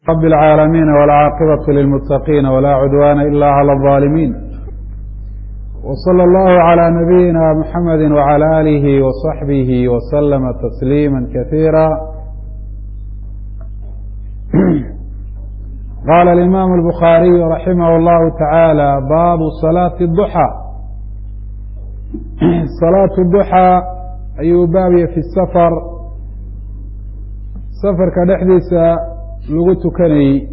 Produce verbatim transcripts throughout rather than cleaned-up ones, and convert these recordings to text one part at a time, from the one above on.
رب العالمين والعاقبة للمتقين ولا عدوان إلا على الظالمين، وصلى الله على نبينا محمد وعلى آله وصحبه وسلم تسليما كثيرا. قال الإمام البخاري رحمه الله تعالى: باب صلاة الضحى. صلاة الضحى ayuu baabya fi safar, safarka dhexdiisa lagu tukanayey.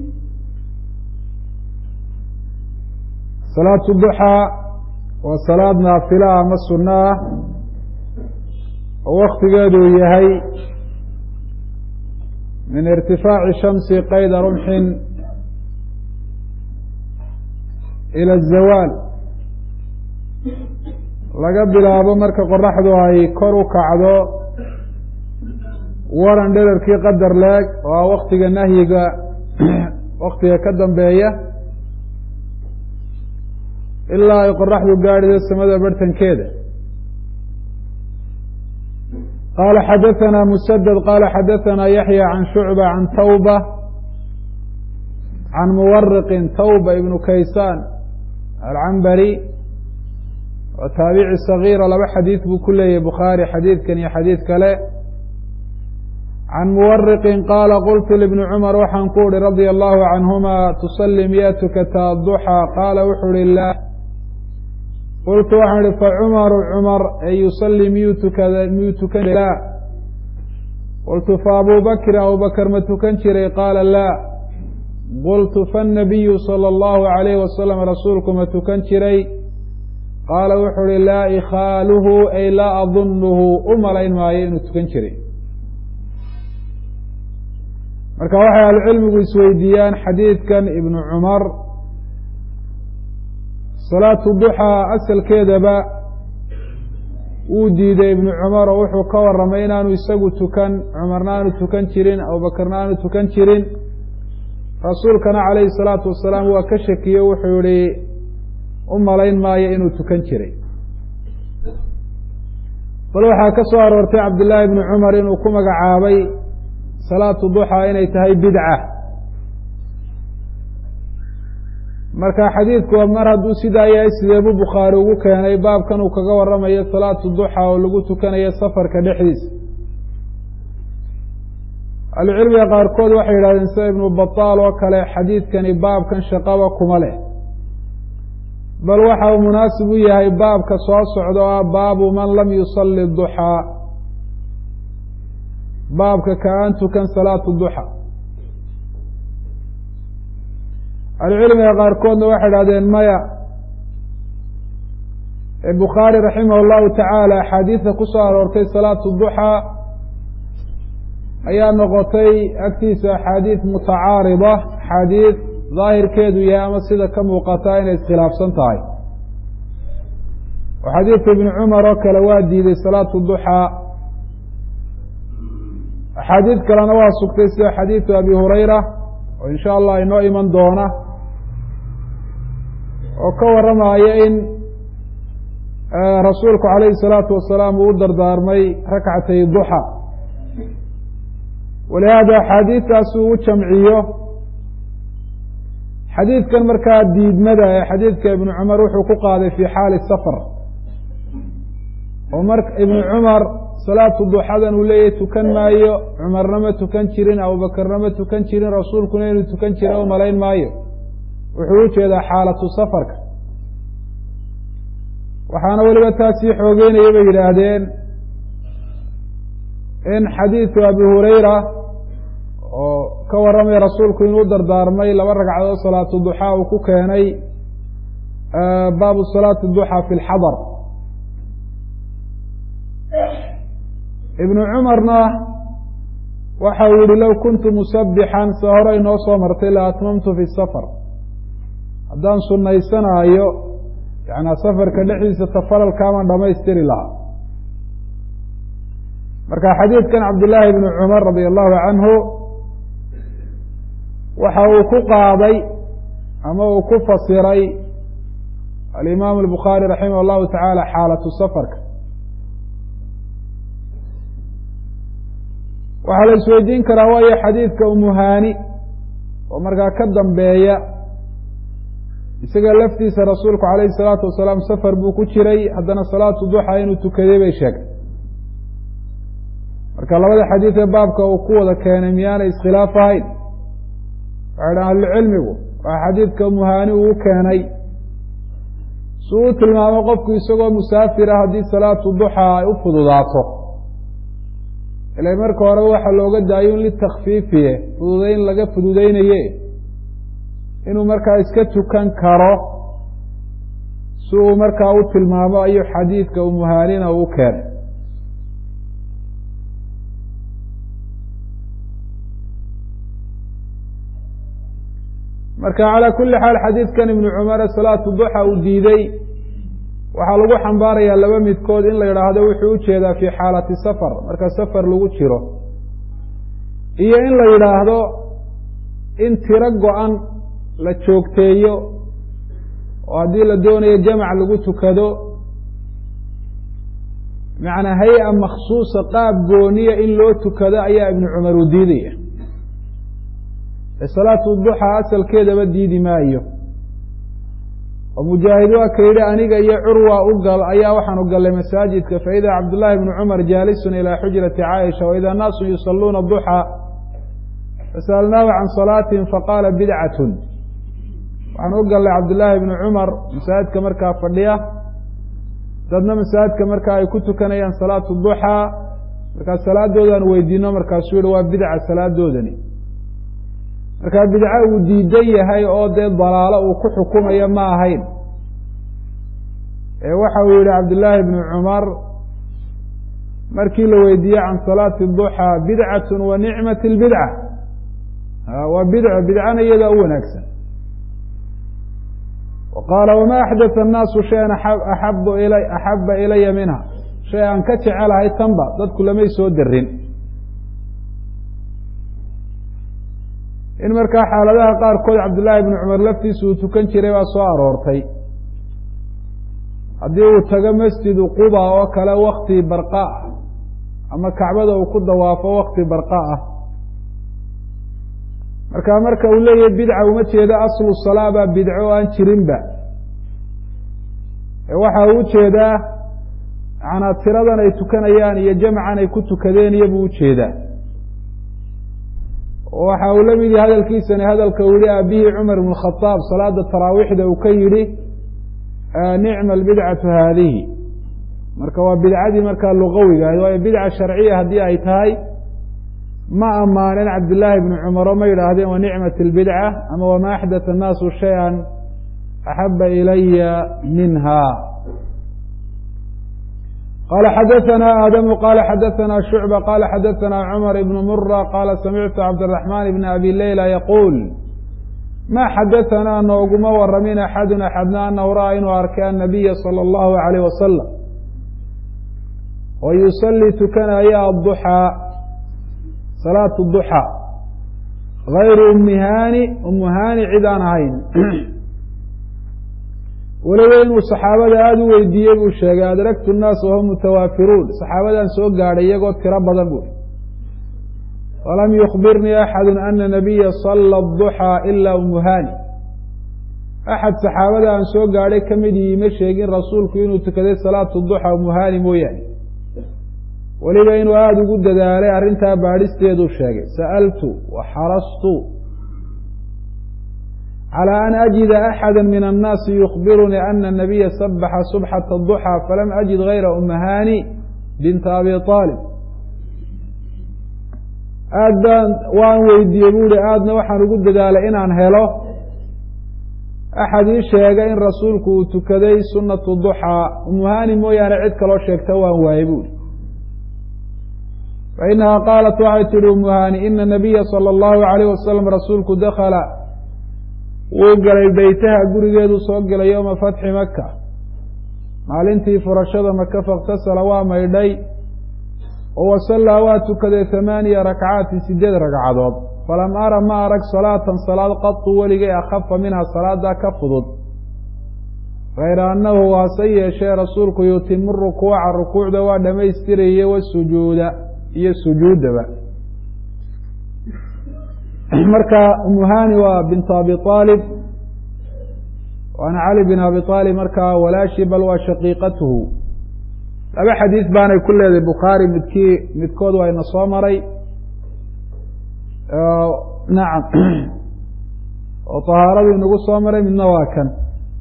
salaatu duxaa waa salaad naafila ama sunno ah oo waktigeedu yahay min irtifaaci shamsi qayda rumxin ila azawaal, laga bilaabo marka qoraxdu ay kor u kacdo waran dherarkii qadar leeg oo ah waktiga nahyiga waktiga ka dambeeya ilaa ay qoraxdu gaadhido samada bartankeeda. qaala xadaثana musadad qaala xadaثana yaxya can shucba can tawba can muwariqin tawba ibnu kaysaan alcambari waa taabici sagiira, laba xadiid buu ku leeyahy bukhaari, xadiidkan iyo xadiid kale. can muwariqin qaala qultu libni cumar waxaan ku uhi radia allahu canhuma: tusalli miyaa tukataa duxaa? qaala wuxuu ihi laa. qultu waxaan ihi facumaru cumar ee yusalli miyuu tukada miyuu tukan laa. qultu fa abuu bakrin abubakar ma tukan jiray? qaala laa. qultu faannabiyu sala allahu alayhi wasalam rasuulku ma tukan jiray? qaala wuxuu uhi laa ikhaaluhu ay laa adunuhu, u malayn maayo inuu tukan jiray. marka waxay ahlucilmigu isweydiiyaan xadiidkan ibnu cumar, salaatu duxaa asalkeedaba wuu diiday ibnu cumar oo wuxuu ka warramay inaanu isagu tukan, cumarna aanu tukan jirin, abubakarna aanu tukan jirin. rasuulkana calayhi salaatu wasalaam waa ka shakiye, wuxuu yihi u malayn maayo inuu tukan jiray. bal waxaa ka soo aroortay cabdillaahi ibnu cumar inuu ku magacaabay salaatu duxaa inay tahay bidca. marka xadiidku mar hadduu sidaa yahay, sideebuu bukhaari ugu keenay baabkan uu kaga warramayo salaatu duxaa oo lagu tukanayo safarka dhexdiisa? ahlucilmiga qaarkood waxay yidhahdeen sida ibnu bataal oo kale, xadiidkani baabkan shaqaba kuma leh, bal waxa uu munaasib u yahay baabka soo socda oo ah baabu man lam yusalli duxaa, baabka ka aan tukan salaatu duxa. ahlucilmiga qaarkoodna waxay idhahdeen maya, ee bukhaari raximah llahu tacaala axaadiida ku soo aroortay salaatu duxaa ayaa noqotay agtiisa axaadiid mutacaarida, axaadiid daahirkeedu yahay ama sida ka muuqataa inay iskhilaafsan tahay. oo xadiidka ibni cumar oo kale waa diiday salaatu duxaa, axaadiid kalena waa sugtay sida xadiidu abi hurayra oo in sha allah inoo iman doona, oo ka warramaya in rasuulku calayhi salaatu wasalaam uu u dardaarmay rakcatay duxa. walihaada axaadiidtaas uu u jamciyo xadiidkan markaa diidmada ee xadiidka ibnu cumar wuxuu ku qaaday fii xaali safar, oo marka ibnu cumar salaatu duxadan uu leeyahay tukan maayo, cumarna ma tukan jirin, abubakarna ma tukan jirin, rasuulkuna inuu tukan jira u malayn maayo, wuxuu u jeedaa xaalatu safarka. waxaana weliba taasii xoogeynaya bay yidhaahdeen in xadiidu abi hurayra oo ka warramaya rasuulku inuu dardaarmay laba ragcadood salaatu duxaa uu ku keenay baabu salaati duxaa fi lxadar. ibnu cumarna waxa uu yihi low kuntu musabixan, se hore inoo soo martay, la atmamtu fi safar, haddaan sunaysanaayo yanaa safarka dhexdiisa tafalalkaaman dhamaystiri lahaa. marka xadiidkan cabdillaahi ibnu cumar radia allahu canhu waxa uu ku qaaday ama uu ku fasiray alimaamu albukhaari raximah allahu tacaala xaalatu safarka. waxaa la isweydiin karaa waayo xadiidka umuhaani oo markaa ka dambeeya isaga laftiisa rasuulku calayhi salaatu wasalaam safar buu ku jiray haddana salaatu duxa inuu tukaday bay sheegay marka labada xadiid ee baabka uu ku wada keenay miyaanay iskhilaaf ahayn waxay dhahan ahlucilmigu waa xadiidka muhaani uu keenay si uu tilmaamo qofku isagoo musaafir ah haddii salaatu duxa ay u fududaato ila marka hore waxa looga daayo in litakfiifiye fududayn laga fududaynaye inuu markaa iska tukan karo si uu markaa u tilmaamo ayuu xadiidka u muhaanina uu keenay marka calaa kulli xaal xadiidkan ibnu cumar salaatu duxa uu diiday waxaa lagu xambaarayaa laba midkood in la yidhaahdo wuxuu u jeedaa fii xaalati safar marka safar lagu jiro iyo in la yidhaahdo in tiro go-an la joogteeyo oo haddii la doonayo jamac lagu tukado macnaa hay-a makhsuusa qaab gooniya in loo tukado ayaa ibnu cumar uu diidaya salaatu duxa asalkeedaba diidi maayo oo mujaahid waa ka yidhi aniga iyo curwa u gal ayaa waxaanu gallay masaajidka faida cabdullaahi ibnu cumar jaalisun ilaa xujrati caaisha waida naasu yusaluuna duxa fasalnaahu can salaatihim faqaala bidcatun waxaan u gallay cabdullaahi ibnu cumar masaajidka markaa fadhiya dadna masaajidka markaa ay ku tukanayaan salaatu duxa markaa salaadoodan weydiino markaasuu yihi waa bidca salaadoodani markaa bidco uu diidan yahay oo dee dalaalo uu ku xukumayo ma ahayn ee waxa uu yihi cabdullaahi ibnu cumar markii la weydiiyey can salaati duxa bidcatun wa nicmat lbidca waa bidco bidcana iyadaa u wanaagsan wa qaala wama axdatha annaasu shayan axabu ila axaba ilaya minha shay aan ka jecelahay tanba dadku lamay soo darin in markaa xaaladaha qaarkood cabdullaahi ibnu cumar laftiisa uu tukan jiray baa soo aroortay haddii uu tago masjidu quba oo kale wakti barqa ah ama kacbada uu ku dawaafo wakti barqa ah markaa marka uu leeyahay bidca uma jeedo aslu salaa baa bidco o aan jirinba ee waxa uu ujeedaa macnaa tiradan ay tukanayaan iyo jamcan ay ku tukadeen iyobuu ujeedaa waxa uu la mid yahay hadalkiisani hadalka uu yihi aabihii cumar ibn khadaab salaada taraawiixda uu ka yidhi nicma albidcatu haadihi marka waa bidcadii markaa lugawiga ahayd waayo bidca sharciya haddii ay tahay ma ammaanen cabdillaahi ibnu cumaro ma yidhaahdeen wa nicmat albidca ama wama axdatha annaasu shay-an axaba ilaya minha qala xadaثna aadamu qala xadaثna shucba qala xadaثna cmar ibn mura qala samictu cabdالرaحman ibn abi leyla yaquul ma xadaثnaa nooguma waramin axadu axadna anahu ra'aa inuu arkay annabiya salى اllahu عalayh wasalam oo yusalii tukanaya aduxaa salaatu duxa gayru umihani umuhani cid aan ahayn weliba inuu saxaabada aada u weydiiyey buu sheegay adragtu nnaas wahum mutawaafiruun saxaabadaan soo gaadhay iyagoo tiro badan bui walam yukbirnii axadu ana nabiya sala aduxaa ilaa umuhani axad saxaabada aan soo gaadhay ka mid iima sheegin rasuulku inuu tukaday salaatu duxa umuhani mooyaane weliba inuu aada ugu dadaalay arrintaa baadhisteeduu sheegay sa'altu wa xarastu calى an ajida axada min annaasi yukbirunii ana nabiya sabaxa subxata duxa falam ajid gayra umahani binta abi aalib aad baan waan weydiiyey bu uhi aadna waxaan ugu dadaalay inaan helo axad ii sheega in rasuulku uu tukaday sunatu duxaa umuhani mooyaane cid kaloo sheegta waan waayey buuhi fainaha qaalat waxay tihi umuhani ina nabiya salى اllahu alayh wasalam rasuulku dakala wuu galay beytaha gurigeedu soo gelay yowma fatxi maka maalintii furashada maka fakhtasala waa maydhay oo wasallaa waa tukaday hamaaniya rakcaatin sideed ragcadood falam ara ma arag salaatan salaad qatu weligay akhafa minha salaadaa ka fudud gayra annahu waase yeeshee rasuulku yutimu rukuuca rukuucda waa dhammaystirayey wasujuuda iyo sujuuddaba marka umu hani waa bintu abi aalib waana cali bin abi aalib markaa walaashi bal waa shaqiiqatuhu laba xadiis baanay ku leedahay bukhaari midkii midkood waa ina soo maray nacam oo طahaaradii inagu soo maray midna waa kan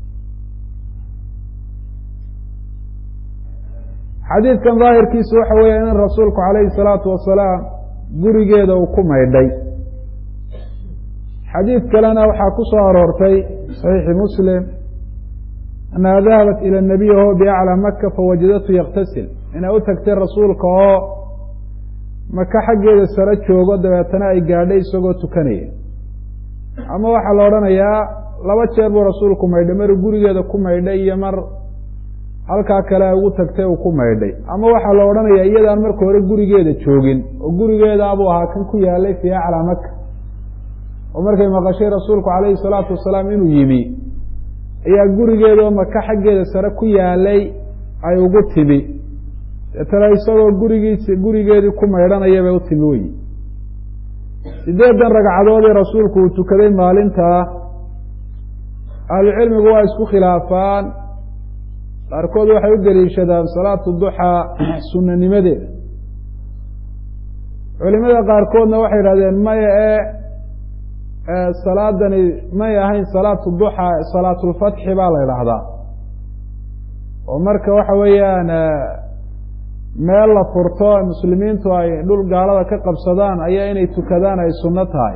xadiidkan daahirkiisu waxa weeya in rasuulku calayhi الsalaatu wasalaam gurigeeda uu ku maydhay xadiid kalena waxaa ku soo aroortay صaxiixi muslim annaha dahabat ilى الnabiy wahuwa biaclى maka fawajadatu yaktasil inay u tagtay rasuulka oo maka xaggeeda sare joogo dabeetana ay gaadhay isagoo tukanaya ama waxaa la odhanayaa laba jeer buu rasuulku maydhay maruu gurigeeda ku maydhay iyo mar halkaa kale ay ugu tagtay uu ku maydhay ama waxaa la odhanayaa iyadaan marka hore gurigeeda joogin oo gurigeeda buu ahaa kan ku yaalay fii aclaa maka oo markay maqashay rasuulku calayhi salaatu wasalaam inuu yimi ayaa gurigeedaoo maka xaggeeda sare ku yaalay ay ugu timi deetana isagoo gurigiisi gurigeedii ku maydhanaya bay u timi weyi sideedan ragcadoodii rasuulku uu tukaday maalintaa ahlucilmigu waa isku khilaafaan qaarkood waxay u deliishadaan salaatu duxaa sunanimadeeda culimada qaarkoodna waxay idhahdeen maya ee salaadani may ahayn salaatu duxaa salaatulfatxi baa la idhaahdaa oo marka waxa weeyaan meel la furto muslimiintu ay dhul gaalada ka qabsadaan ayaa inay tukadaan ay sunno tahay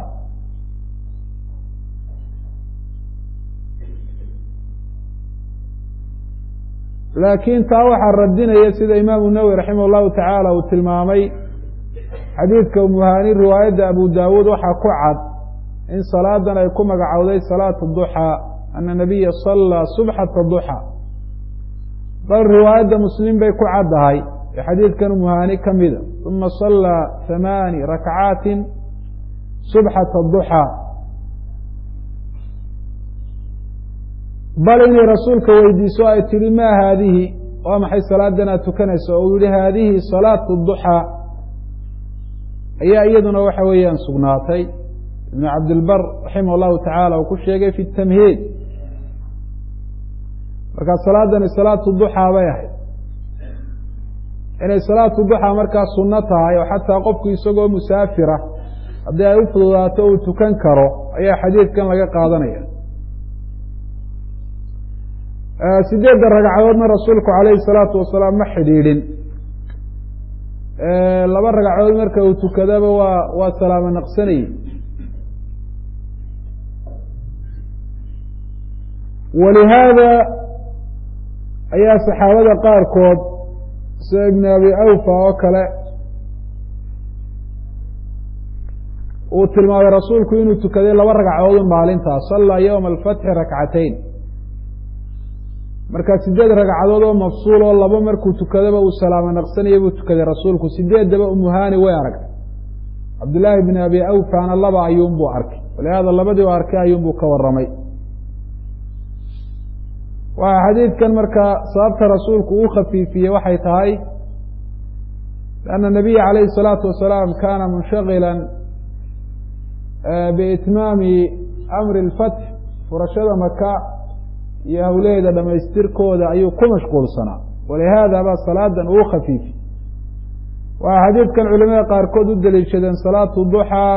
laakiin taa waxaa radinaya sida imaamu nawowi raximah llahu tacaala uu tilmaamay xadiidka umuhani riwaayadda abu daawuud waxaa ku cad in salaadan ay ku magacowday salaatu duxaa ana nabiya sallaa subxata duxaa bal riwaayadda muslim bay ku caddahay ee xadiidkan umuhani ka mida uma sallaa hamaani rakcaatin subxata duxaa bal inay rasuulka weydiiso ay tihi maa haadihi waa maxay salaadan aad tukanayso oo uu yihi haadihi salaatu duxaa ayaa iyaduna waxa weeyaan sugnaatay ibnu cabdilbar raximah llahu tacaala uu ku sheegay fi tamhiid markaa salaadani salaatu duxaa bay ahayd inay salaatu duxaa markaa sunno tahay oo xataa qofku isagoo musaafira haddii ay u fududaato uu tukan karo ayaa xadiidkan laga qaadanaya sideedda ragcadoodna rasuulku calayhi salaatu wasalaam ma xidhiidhin laba ragcadood marka uu tukadaba waa waa salaamo naqsanayey walihaada ayaa saxaabada qaarkood sida ibn abi awfa oo kale uu tilmaamay rasuulku inuu tukaday laba ragcadood maalintaas sallaa yowma alfatxi rakcatayn markaa sideed ragcadood oo mafsuul oo laba markuu tukadaba uu salaamo naqsanaya buu tukaday rasuulku sideeddaba umuhani way aragtay cabdillaahi bn abi awfana laba ayuunbuu arkay walihaada labadii u arkay ayuunbuu ka waramay waa xadiidkan markaa sababta rasuulku uu khafiifiyey waxay tahay lianna nabiya calayhi الsalaatu wasalaam kana munshagila biitmaami amri اlfatx furashada maka iyo hawleeda dhamaystirkooda ayuu ku mashquulsanaa walihaada baa salaadan uu khafiifi waa xadiidkan culimada qaarkood u deliishadeen salaatu duxaa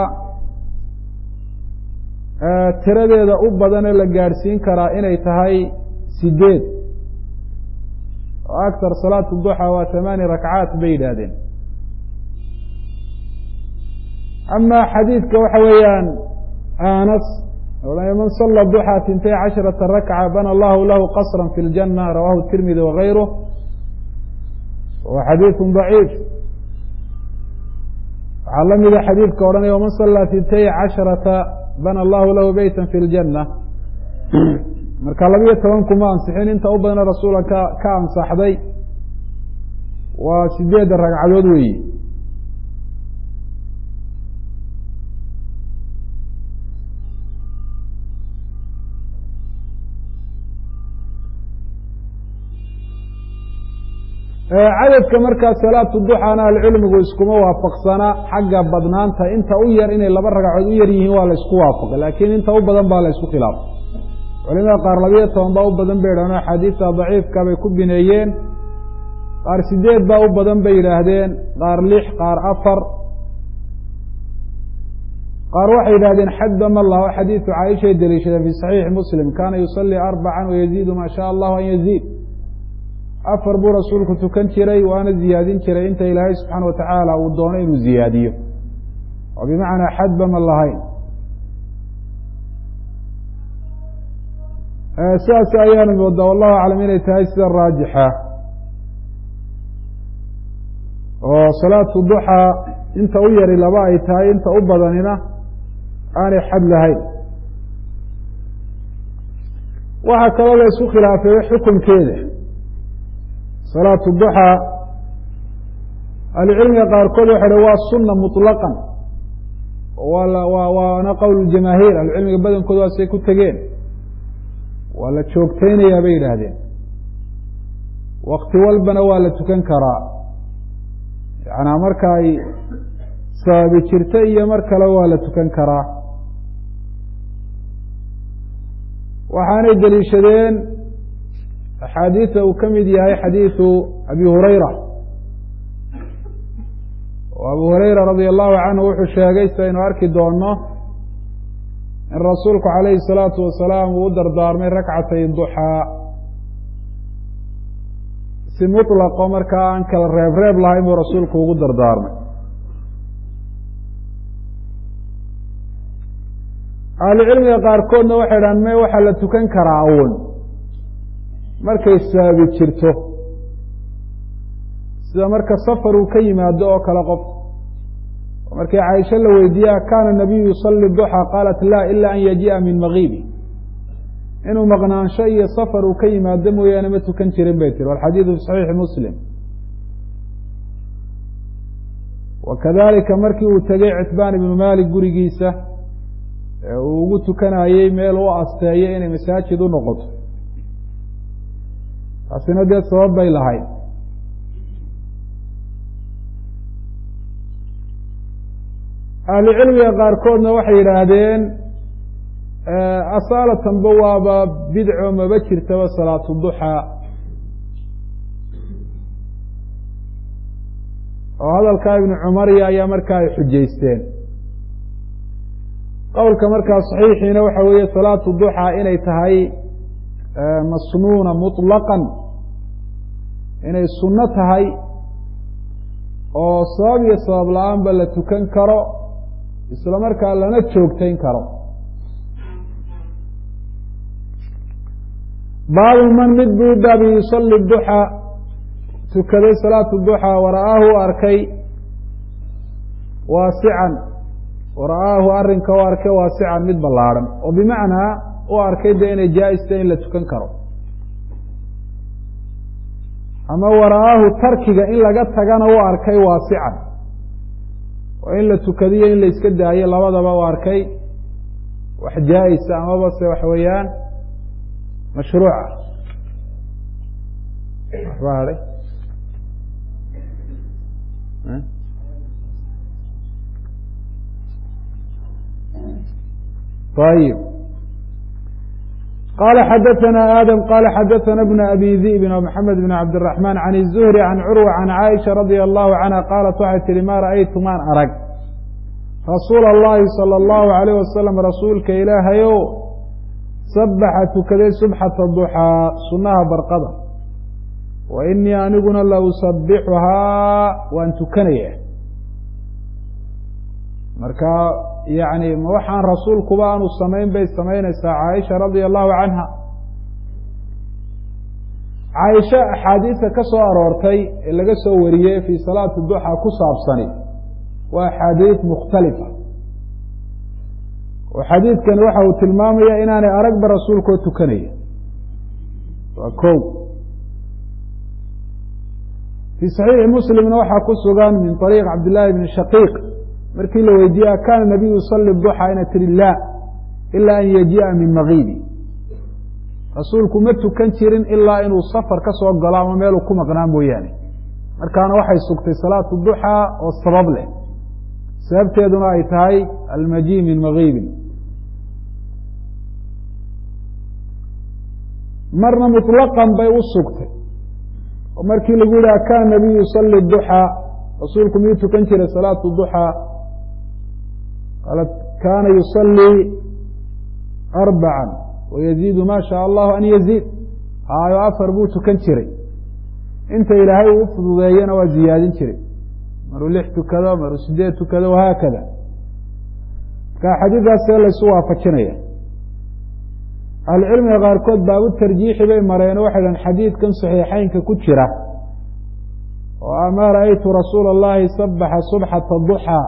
tiradeeda u badan ee la gaadhsiin karaa inay tahay sideed oo aktar salaatu duxaa waa hamaani rakcaat bay yidhaahdeen ama xadiidka waxa weeyaan anas man sala duxaa tintay casharata rakca bana allahu lahu qasra fi ljana rawahu tirmidi wagayruh wa xadiidu daciif waxaa la mida xadiidka odhanaya waman sallaa tintay casharata bana allahu lahu beyta fi ljana marka labiyo toban kuma ansixin inta u badana rasuula ka ka ansaxday waa sideedda ragcadood weeyi cadadka markaa salaatu duxana ahlucilmigu iskuma waafaqsana xagga badnaanta inta u yar inay laba ragcadood u yar yihiin waa la isku waafaqay laakiin inta u badan baa la isku khilaafay culimada qaar labiyo toban baa u badan bay yidhahdeen axaadiista daciifka bay ku bineeyeen qaar sideed baa u badan bay yidhaahdeen qaar lix qaar afar qaar waxay yidhahdeen xadba ma laho xadiidu caaishay deliishadeen fi saxiixi muslim kaana yusalii arbacan wayaziidu maa shaa allahu an yaziid afar buu rasuulku tukan jiray waana ziyaadin jiray inta ilaahay subxaana watacaala uu doono inuu ziyaadiyo oo bimacnaa xadba ma lahayn sidaas ayaanu moodaa wallahu aclam inay tahay sida raajixa oo salaatu duxaa inta u yari laba ay tahay inta u badanina aanay xad lahayn waxaa kaloo la isku khilaafay xukunkeeda salaatu duxaa ahlucilmiga qaarkood waxa ha waa sunna muطlaqan waa waana qowl jamaahiir ahlucilmiga badankooda waasay ku tegeen waa la joogteynayaa bay yidhaahdeen wakti walbana waa la tukan karaa yanaa marka ay sababi jirta iyo mar kale waa la tukan karaa waxaanay deliishadeen axaadiida uu ka mid yahay xadiidu abi hurayra oo abu hurayra radia allahu canhu wuxuu sheegay sidaynu arki doono in rasuulku calayhi الsalaatu wasalaam uu u dardaarmay rakcatay duxaa si muطlaqo markaa aan kala reeb reeb lahayn buu rasuulku ugu dardaarmay ahlucilmiga qaarkoodna waxay dhahan me waxaa la tukan karaa uun markay sababi jirto sida marka safar uu ka yimaado oo kale qof markii caaisha la weydiiya kaana nabiyu yusali duxaa qaalat laa ila an yaji'a min magiibi inuu maqnaansho iyo safar uu ka yimaado mooyaane ma tukan jirin bay tiri walxadiidu fi saxiixi muslim wakadalika markii uu tegey citbaan ibnu malik gurigiisa ee uu ugu tukanayey meel u asteeyo inay masaajid u noqoto taasina dee sabab bay lahayd ahlucilmiga qaarkoodna waxay yidhaahdeen asaalatanba waaba bidco maba jirtaba salaatu duxaa oo hadalkaa ibnu cumariya ayaa markaa ay xujaysteen qowlka markaa saxiixiina waxa weeye salaatu duxaa inay tahay masnuuna muطlaqan inay sunno tahay oo sabab iyo sabab la-aanba la tukan karo isla markaa lana joogtayn karo baabu man mid buu baabi yusali duxaa tukaday salaatu duxaa wara'aahu u arkay waasican wara'aahu arrinka u arkay waasican mid ballaadhan oo bimacnaa u arkay dee inay jaa-ista in la tukan karo ama wara'aahu tarkiga in laga tagana u arkay waasican oo in la tukadiyo in la iska daayo labadaba u arkay wax jaa-isa amaba se waxa weeyaan mashruuca waxba hadhay ayib qala xadaثna adم qala xadaثna بn abi diئbi ومحamed بn cabdالرaحman عan الزهri عan curوة عan caaisha radي الlahu canha qaalat waxay tihi ma ra'aytu maan arag rasuula الlahi salى الlahu عalيه wasalam rasuulka ilaahayo sabaxa tukaday subxata duxaa sunaha barqada wa inii aniguna la usabixuhaa waan tukanaya marka yani ma waxaan rasuulkuba aanu samayn bay samaynaysaa caaisha radia allahu canha caaisha axaadiista ka soo aroortay ee laga soo wariyey fii salaati duxaa ku saabsani waa axaadiis mukhtalifa oo xadiidkani waxa uu tilmaamaya inaanay aragba rasuulkoo tukanaya waa ko fii saxiixi muslimna waxaa ku sugan min طariiq cabdillaahi bni shaqiiq markii la weydiiye kaana nabiyu yusali duxaa ina tiri laa ilaa an yaji'a min magiibi rasuulku ma tukan jirin ilaa inuu safar ka soo galo ama meeluu ku maqnaa mooyaane markaana waxay sugtay salaatu duxaa oo sabab leh sababteeduna ay tahay almaji min makiibin marna muطlaqan bay u sugtay oo markii lagu yihi akaan nabiyu yusali duxaa rasuulku miyuu tukan jiray salaatu duxaa qaalat kaana yusalii arbaca wayaziidu ma shaa allahu an yaziid haayo afar buu tukan jiray inta ilaahay uu u fududeeyana waa ziyaadin jiray maruu lix tukado maruu sideed tukado wahaakada marka xadiidkaas see laysu waafajinaya ahlucilmiga qaarkood baabu tarjiixi bay mareen oo waxay dhahan xadiidkan saxiixeynka ku jira oo amaa ra'aytu rasuula allahi sabaxa subxata duxaa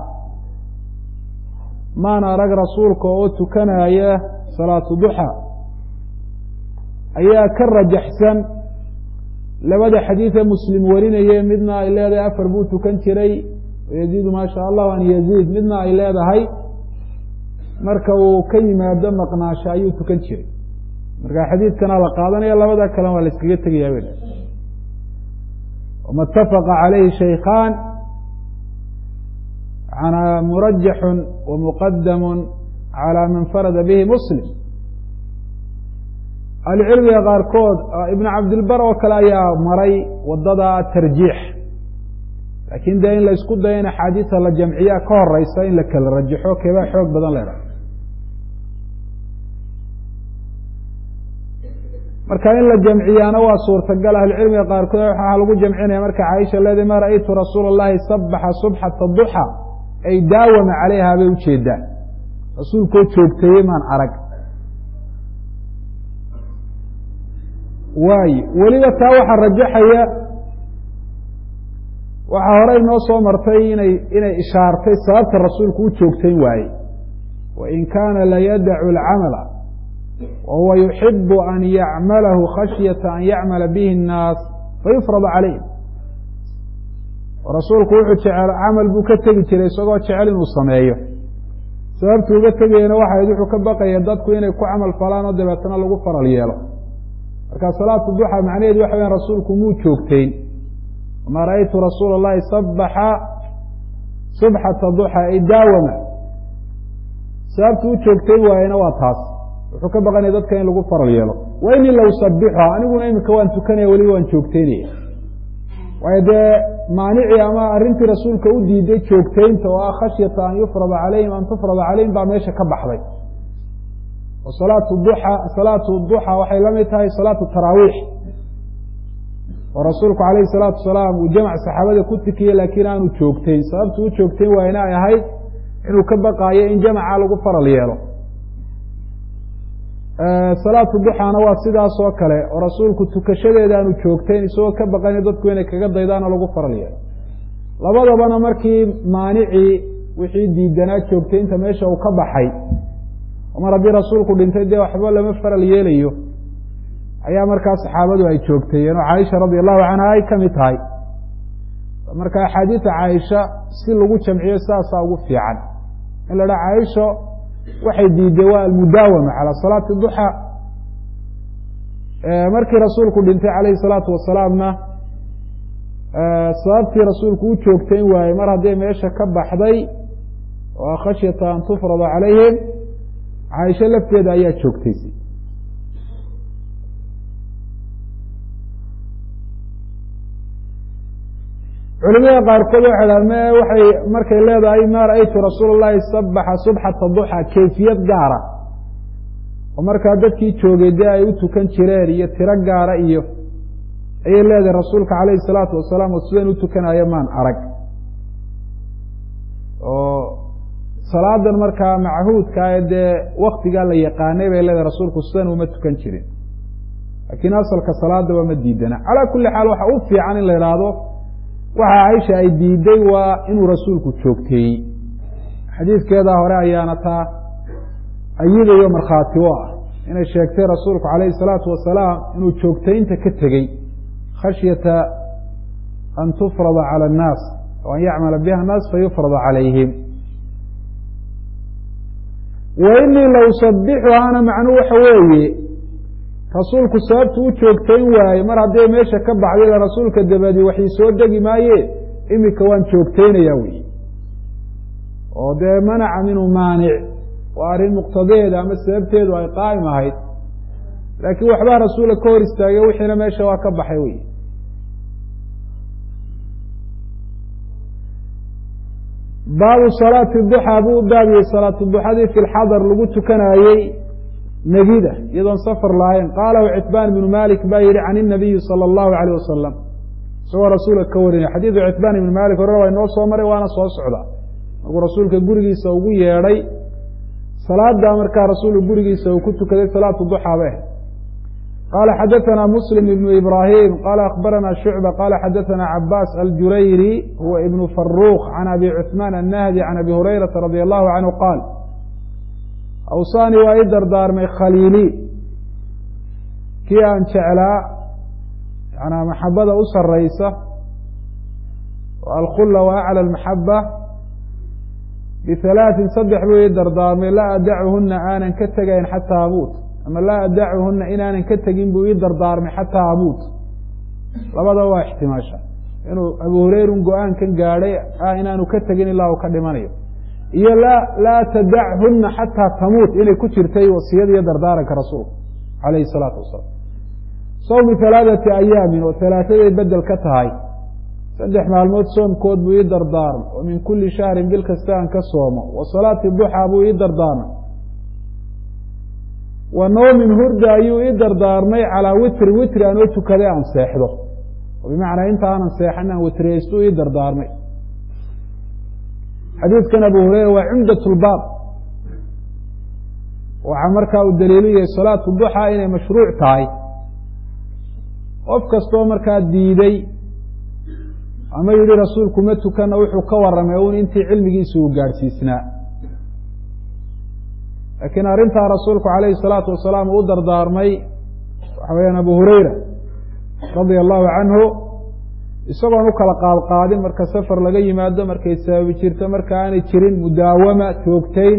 maana arag rasuulka oo tukanaya salaatu duxa ayaa ka rajaxsan labada xadiidee muslim warinayee midna ay leedahay afar buu tukan jiray wayaziidu maa shaa allahu an yaziid midna ay leedahay marka uu ka yimaado maqnaasho ayuu tukan jiray marka xadiidkana la qaadanaya labada kalena waa la iskaga tegayaa bay dhahay wama اtafaqa calayhi shaykhaan manaa murajaxun wa muqadamun calى man farada bihi muslim ahlucilmiga qaarkood ibn cabdilbar oo kale ayaa maray wadada tarjiix laakiin dee in la isku dayo in axaadiisa la jamciya ka horeysa in la kala rajaxo keebaa xoog badan leedahay marka in la jamciyaana waa suurtagal ahlucilmiga qaarkood waxaa lagu jamcinaya marka caaisha leedahay ma ra'aytu rasuula اllahi sabaxa subxata duxa ay daawama calayha bay ujeedaa rasuulkoo joogteeyey maan arag waayo weliba taa waxaa rajaxaya waxaa horey noo soo martay inay inay ishaartay sababta rasuulku u joogtayn waaye wain kaana layadacu alcamala wahuwa yuxibu an yacmalahu khashyata an yacmala bihi الnaas fayufrada calayhim rasuulku wuxuu jecel camal buu ka tegi jiray isagoo jecel inuu sameeyo sababtu uga tegayana waxayd wuxuu ka baqaya dadku inay ku camal falaan oo dabeetana lagu faral yeelo marka salaatu duxa macnaheedu waxa weyan rasuulku muu joogtayn wama ra'aytu rasuula اllahi sabaxa subxata duxa ay daawama sababtu u joogtayn waayena waa taas wuxuu ka baqanaya dadka in lagu faral yeelo wa inii la usabixuha aniguna imika waan tukanaya weliba waan joogtaynaya waayo dee maanicii ama arrintii rasuulka u diiday joogtaynta oo ah khashyata an yufrada calayhim an tufrada calayhim baa meesha ka baxday oo salaatu duxa salaatu duxa waxay la mid tahay salaatu taraawiix oo rasuulku calayhi salaatu wasalaam uu jamac saxaabada ku tukiyey laakiin aanu joogtayn sababtu u joogtayn waayna ay ahayd inuu ka baqaayo in jamaca lagu faral yeelo salaatu duxaana waa sidaas oo kale oo rasuulku tukashadeeda aanu joogtayn isagoo ka baqanay dadku inay kaga daydaan oo lagu faral yeelo labadabana markii maanicii wixii diidanaa joogtaynta meesha uu ka baxay mar haddii rasuulku dhintay dee waxba lama faral yeelayo ayaa markaa saxaabadu ay joogtayeen oo caaisha radi allahu canha ay ka mid tahay marka axaadiida caaisha si lagu jamciyo saasaa ugu fiican in la dhaha caaisha waxay diiday waa almudaawama calى salaati duxa markii rasuulku dhintay calayhi salaatu wasalaamna sababtii rasuulku u joogtayn waayey mar hadday meesha ka baxday oo khashyata an tufrada calayhim caaisho lafteeda ayaa joogtaysay culimada qaarkood waxay dhahan me waxay markay leedahay ma ra'aytu rasuula اllahi sabaxa subxata duxa kayfiyad gaara oo markaa dadkii joogay dee ay u tukan jireen iyo tiro gaara iyo ayay leedahay rasuulka calayhi salaatu wasalaam oo sidan u tukanayo maan arag oo salaadan markaa machuudkaa ee dee waktigaa la yaqaanay bay leedahay rasuulku sidan uma tukan jirin laakiin asalka salaada waa ma diidana calaa kuli xaal waxa u fiican in la idhaahdo waxa caaisha ay diiday waa inuu rasuulku joogteeyey xadiidkeedaa hore ayaana taa ayidayo markhaati u ah inay sheegtay rasuulku calayhi salaatu wasalaam inuu joogtaynta ka tegey khashyata an tufrada cala annaas o an yacmala biha annaas fayufrada calayhim wa inii la usabixuhaana macnuu waxa weeye rasuulku sababtu u joogtayn waaye mar hadday meesha ka baxday ila rasuulka dabadi waxay soo degi maaye imika waan joogtaynaya wey oo dee manaca minhu maanic waa arrin muqtadeeda ama sababteedu ay qaa'im ahayd laakiin waxbaa rasuulka ka hor istaagay wixiina meesha waa ka baxay wey baabu salaati duxaa buu u baabiyey salaatu duxadii fi lxadar lagu tukanaayey negida iyadoon safar lahayn qaalahu citbaan ibnu malik baa yihi can inabiyi sala allahu alayh wasalam isagoo rasuulka ka warinaya xadiidu citbaan ibnu malik horena waa inoo soo maray waana soo socda markuu rasuulka gurigiisa ugu yeedhay salaada markaa rasuulku gurigiisa uu ku tukaday salaatu duxaa be qala xadaثna mslim ibn ibrahim qala akbarana shucba qala xadaثna cabaas aljurayri huwa ibn faruq can abi cuثman الnahdi can abi hurayrata radi allahu canhu qaal awsaani waa ii dardaarmay khaliili kii aan jeclaa yanaa maxabada u saraysa alkhula wa aclى اmaxaba bihalaaثin saddex buu ii dardaarmay laa adachuhuna aanan ka tegayn xataa amuut ama laa adachuhuna inaanan ka tegin buu ii dardaarmay xataa amuut labadaba waa ixtimaasha inuu abu hurayrun go-aankan gaadhay ah inaanu ka tegin ilaa uu ka dhimanayo iyo laa laa tadachuna xataa tamuut inay ku jirtay wasiyada iyo dardaaranka rasuulka calayhi salaatu wasalaam sawmi halaathati ayaamin oo halaahaday bedel ka tahay saddex maalmood soomkood buu ii dardaarmay oo min kuli shahrin bil kasta aan ka soomo wa salaati duxaa buu ii dardaarmay wa noomin hurda ayuu ii dardaarmay calaa witri witri aan oo tukaday aan seexdo oo bimacnaa inta aanan seexan aan witriyaystu ii dardaarmay xadiidkan abu hureyra waa cumdat lbaab waxaa markaa uu daliilu yahay salaatu duxaa inay mashruuc tahay qof kastoo markaa diiday ama yihi rasuulku ma tukana wuxuu ka waramay un intii cilmigiisa uu gaadhsiisnaa laakiin arrintaa rasuulku calayhi salaatu wasalaam uu u dardaarmay waxa weyaan abu hureyra radia allahu canhu isagoon u kala qaadqaadin marka safar laga yimaado markay sababi jirto marka aanay jirin mudaawama joogtayn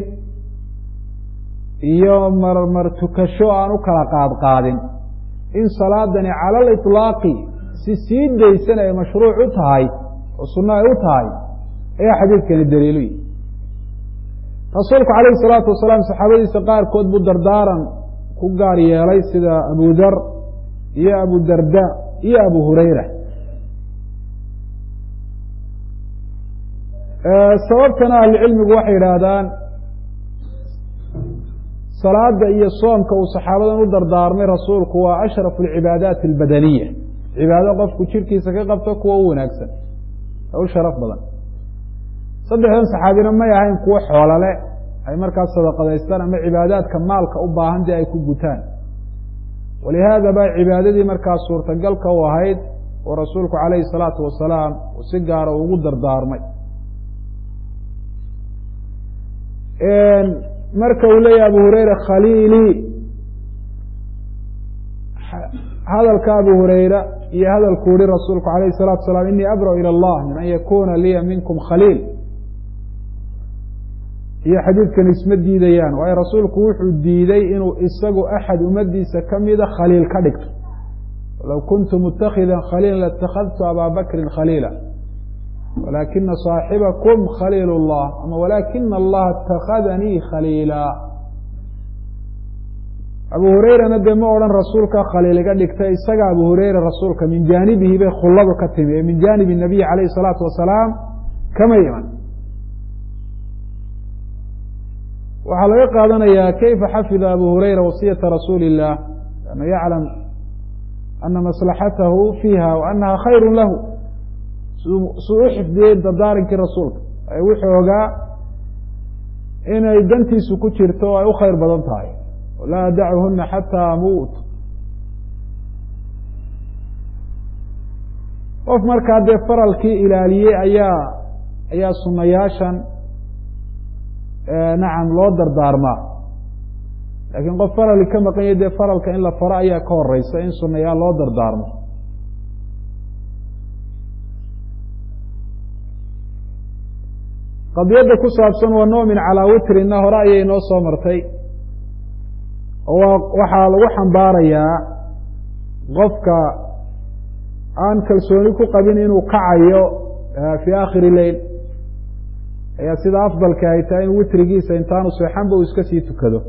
iyo marmar tukasho aan u kala qaadqaadin in salaadani cala aliطlaaqi si sii daysan ay mashruuc u tahay oo sunno ay u tahay ayaa xadiidkani daliilu yihi rasuulku calayhi salaatu wasalaam saxaabadiisa qaarkood buu dardaaran ku gaar yeelay sida abu dar iyo abu darda iyo abu hureyra sababtana ahlucilmigu waxay yidhaahdaan salaada iyo soomka uu saxaabadan u dardaarmay rasuulku waa ashrafu alcibaadaati albadaniya cibaado qofku jirkiisa ka qabto kuwa u wanaagsan ee u sharaf badan saddexdan saxaabina may ahayn kuwo xoolale ay markaas sadaqadaystaan ama cibaadaadka maalka u baahan dee ay ku gutaan walihaada baa cibaadadii markaas suurtagalka u ahayd oo rasuulku calayhi salaatu wasalaam uu si gaara ugu dardaarmay marka uu leeyahy abu hureyra khaliili hadalka abu hureyra iyo hadalku yihi rasuulku calayhi الsalatu wasalaam inii abra ilى اllah min an yakuna liya minkum khaliil iyo xadiidkan isma diidayaan waayo rasuulku wuxuu diiday inuu isagu axad ummadiisa kamida khaliil ka dhigto low kuntu mutakida khaliila laاtakadtu abaa bakrin khaliila walakina صaaxibakum khaliil اllah ama walakina allaha اtakadanii khaliila abu hureyrana dee ma odhan rasuulka khaliil iga dhigtay isaga abu hureyra rasuulka min jaanibihi bay khuladu ka timi ee min jaanibi nabiy calayhi الsalaatu wasalaam kama iman waxaa laga qaadanayaa kayfa xafida abu hureyra wasiyata rasuuli illah ana yaclam ana maslaxatahu fiiha wa anaha khayru lahu suu u xifdiyey dardaarinkii rasuulka ee wuxuu ogaa inay dantiisu ku jirto o ay u khayr badan tahay laa adachuhuna xataa amuut qof markaa dee faralkii ilaaliyey ayaa ayaa sunayaashan nacam loo dardaarmaa laakiin qof farali ka maqanya dee faralka in la faro ayaa ka horeysa in sunayaal loo dardaarmo qadiyadda ku saabsan waa noomin calaa witrina hore ayay noo soo martay waxaa lagu xambaarayaa qofka aan kalsooni ku qabin inuu kacayo fii aakhiri leyl ayaa sida afdalka ay tahay in witrigiisa intaanu seexanba uu iska sii tukado.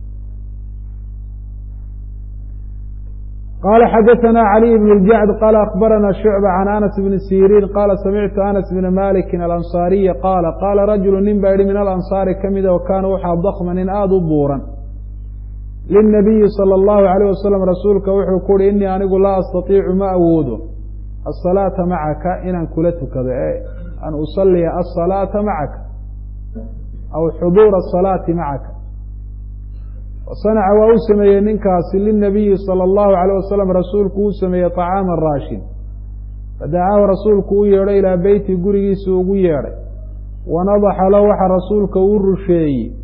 qala xadaثna عlي بن الجعد qala akbarana شhuعبة عan أنس بن sيrيn qala samictu أنس بن maliki alanصاriya qaala qaala rajulu nin baa yihi min alanصاari kamida wakaana waxaa dakma nin aada u buuran lلnabiyi salى الlahu عalيه wasalam rasuulka wuxuu ku uhi inii anigu laa astطiicu ma awoodo aلصalaaةa macaka inaan kula tukado an usaliya aلصalaaةa macaka aw xuduura الصalaati macaka. sanaca waa u sameeyey ninkaasi linabiyi salى اllahu عalيه wasalam rasuulku uu sameeyey طacaama raashin fadacaahu rasuulku u yeedho ilaa beyti gurigiisa ugu yeedhay wanadaxa lahu waxa rasuulka uu rusheeyey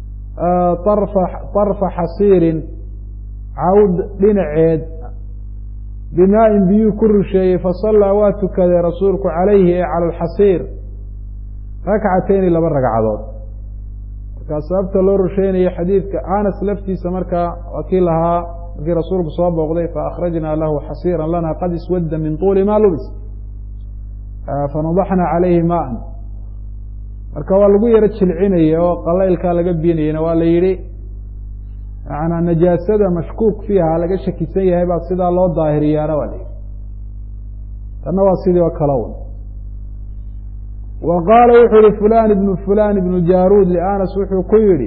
طarfa xasiirin cawd dhinaceed bimaa-in biyuu ku rusheeyey fasallaa waa tukaday rasuulku calayhi ee cala alxasiir rakcatayni laba ragcadood. markaa sababta loo rusheynayo xadiidka anas laftiisa markaa waa kii lahaa markii rasuulku soo booqday faakhrajnaa lahu xasiiran lana qad iswadda min tuuli maa lubis fanadaxna calayhi maan. marka waa lagu yaro jilcinaya oo qalaylkaa laga biinayana waa la yidhi manaa najaasada mashkuuk fiiha laga shakisan yahay baa sidaa loo daahiriyaana waa la yidhi tanna waa sidii oo kale un. wa qaala wuxuu yihi fulan ibnu fulan ibnu jaruud lianas wuxuu ku yidhi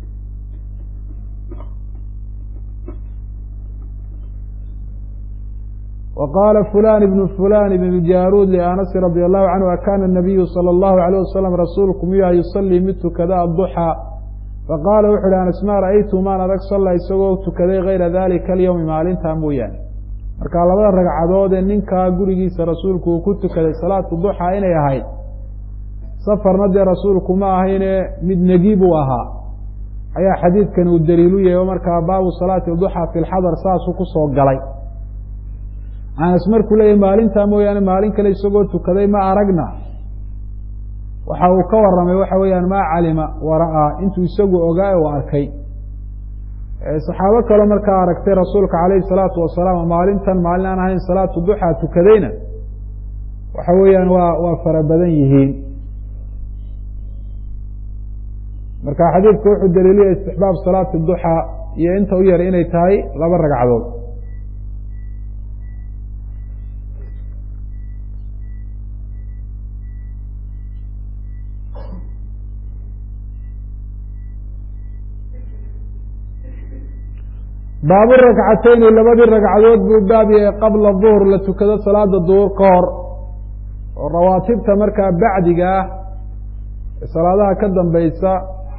wa qaala fulan ibnu fulan ibnu jaruud lianasi radi allahu canhu akana nabiyu salى اllahu عalيه wasalam rasuulku miyuha yusalii mid tukada adduxaa faqaala wuxu uhi anas maa ra'aytu maan adag salla isagoo tukaday gayra dalika alyowmi maalintaa mooyaane. markaa labada ragcadood ee ninkaa gurigiisa rasuulku uu ku tukaday salaatu duxaa inay ahayd safarna dee rasuulku ma ahayne mid negi buu ahaa ayaa xadiidkan uu daliilu yahay oo markaa baabu salaati duxaa fi lxadar saasuu kusoo galay. anas markuu leeyahy maalintaa mooyaane maalin kale isagoo tukaday ma aragna waxa uu ka waramay waxa weeyaan maa calima wara'aa intuu isagu ogaa u arkay. saxaabo kaloo markaa aragtay rasuulka calayhi salaatu wasalaam maalintan maalin aan ahayn salaatu duxaa tukadayna waxa weeyaan waa waa fara badan yihiin. marka xadiidku wuxuu daliiliyay istixbaab salaati duxaa iyo inta u yar inay tahay laba ragcadood. baabu rakcatayni labadii ragcadood buu baab yahay qabla duhr la tukado salaada duhur ka hor oo rawaatibta markaa bacdiga ah ee salaadaha ka dambaysa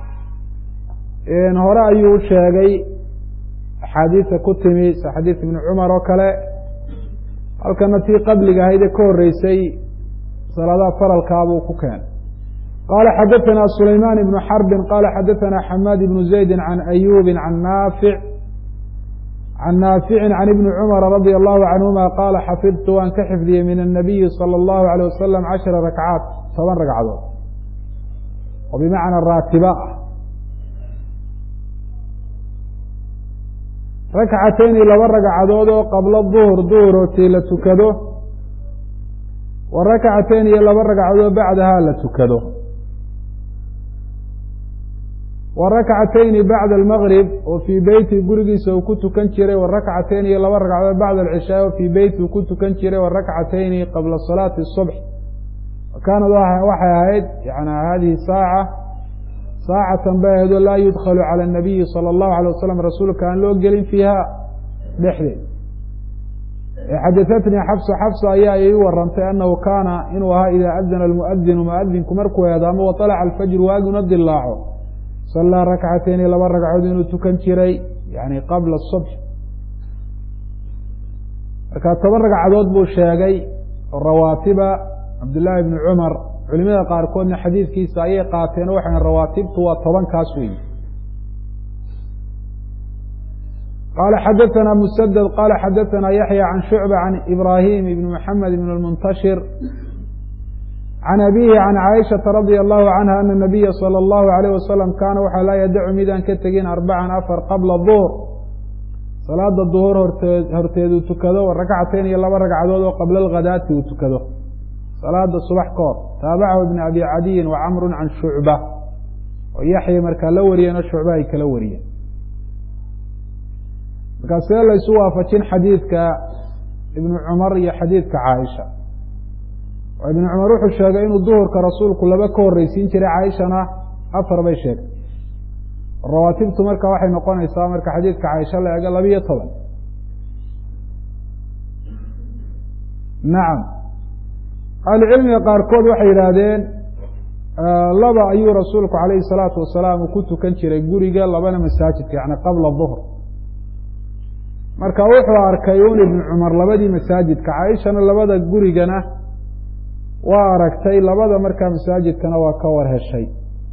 hore ayuu sheegay axaadiisa ku timi sa xadiis ibni cumar oo kale halkana tii qabliga ahayd ee ka horeysay salaadaha faralkaabuu ku keenay. qala xadaثana sulayman ibnu xarbin qala xadaثana xamaad ibnu zaydi can ayubi can naafic can naafici can ibni cumara radia allahu canhuma qaala xafidtu waan ka xifdiyey min الnabiyi salى اllahu عalيه wasalam cashara rakcaat toban ragcadood oo bimacna raatiba ah. rakcatayni laba ragcadood oo qabla duhr duhrotii la tukado wa rakcatayni iyo laba ragcadood bacdahaa la tukado wa rakcatayni bacda almgrib oo fii beyti gurigiisa uu ku tukan jiray wa rakcatayni iyo laba ragcadood bacda alcishaa oo fii beyti uu ku tukan jiray wa rakcatayni qabla salaati الصubx. kaanad waxay ahayd yani hadihi saaca saacatan bay ahayd oo laa yudkhalu calى الnabiyi salى اllahu عalيه wasalam rasuulka aan loo gelin fiiha dhexdeed. xadaثatnii xafsa xafsa ayaa ii warantay anahu kaana inuu ahaa idaa adana almuadinu muadinku markuu eedaamo waطalaca alfajru waaguna dilaaco sallaa rakcatayni laba ragcood inuu tukan jiray yani qabla الصubx. markaa toban ragcadood buu sheegay rawaatiba cabdillaahi ibni cumar culimada qaarkoodna xadiidkiisa ayay qaateen o waxay rawaatibtu waa tobankaas weyi. qaala xadaثana musadad qala xadaثana yaxya can shucba can ibrahim ibni mxamed ibn اlmuntashir can abihi can caaishaةa radia allahu canha ana nabiya salى اllahu عalيyh wasalam kaana waxaa laa yadacu midaan ka tegin arbacan afar qabla duhr salaada duhur horteed horteedu tukado rakcatayn iyo laba ragcadood oo qabla alghadaati uu tukado salaada subax ka hor taabacahu ibn abi cadiyin wa camru can shucba oo yaxya markaa la wariyeen oo shucba ay kala wariyeen markaa see laysu waafajin xadiidka ibnu cumar iyo xadiidka caaisha oo ibnu cumar wuxuu sheegay inuu duhurka rasuulku laba ka horreysiin jiray caaishana afar bay sheegtay rawaatibtu marka waxay noqonaysaa marka xadiidka caaisha la ega labiyo toban nacam ahlucilmiga qaarkood waxay yidhaahdeen laba ayuu rasuulku calayhi salaatu wasalaam uu ku tukan jiray guriga labana masaajidka yani qabla duhr marka wuxuu arkay un ibnu cumar labadii masaajidka caaishana labada gurigana waa aragtay labada markaa masaajidkana waa ka war heshay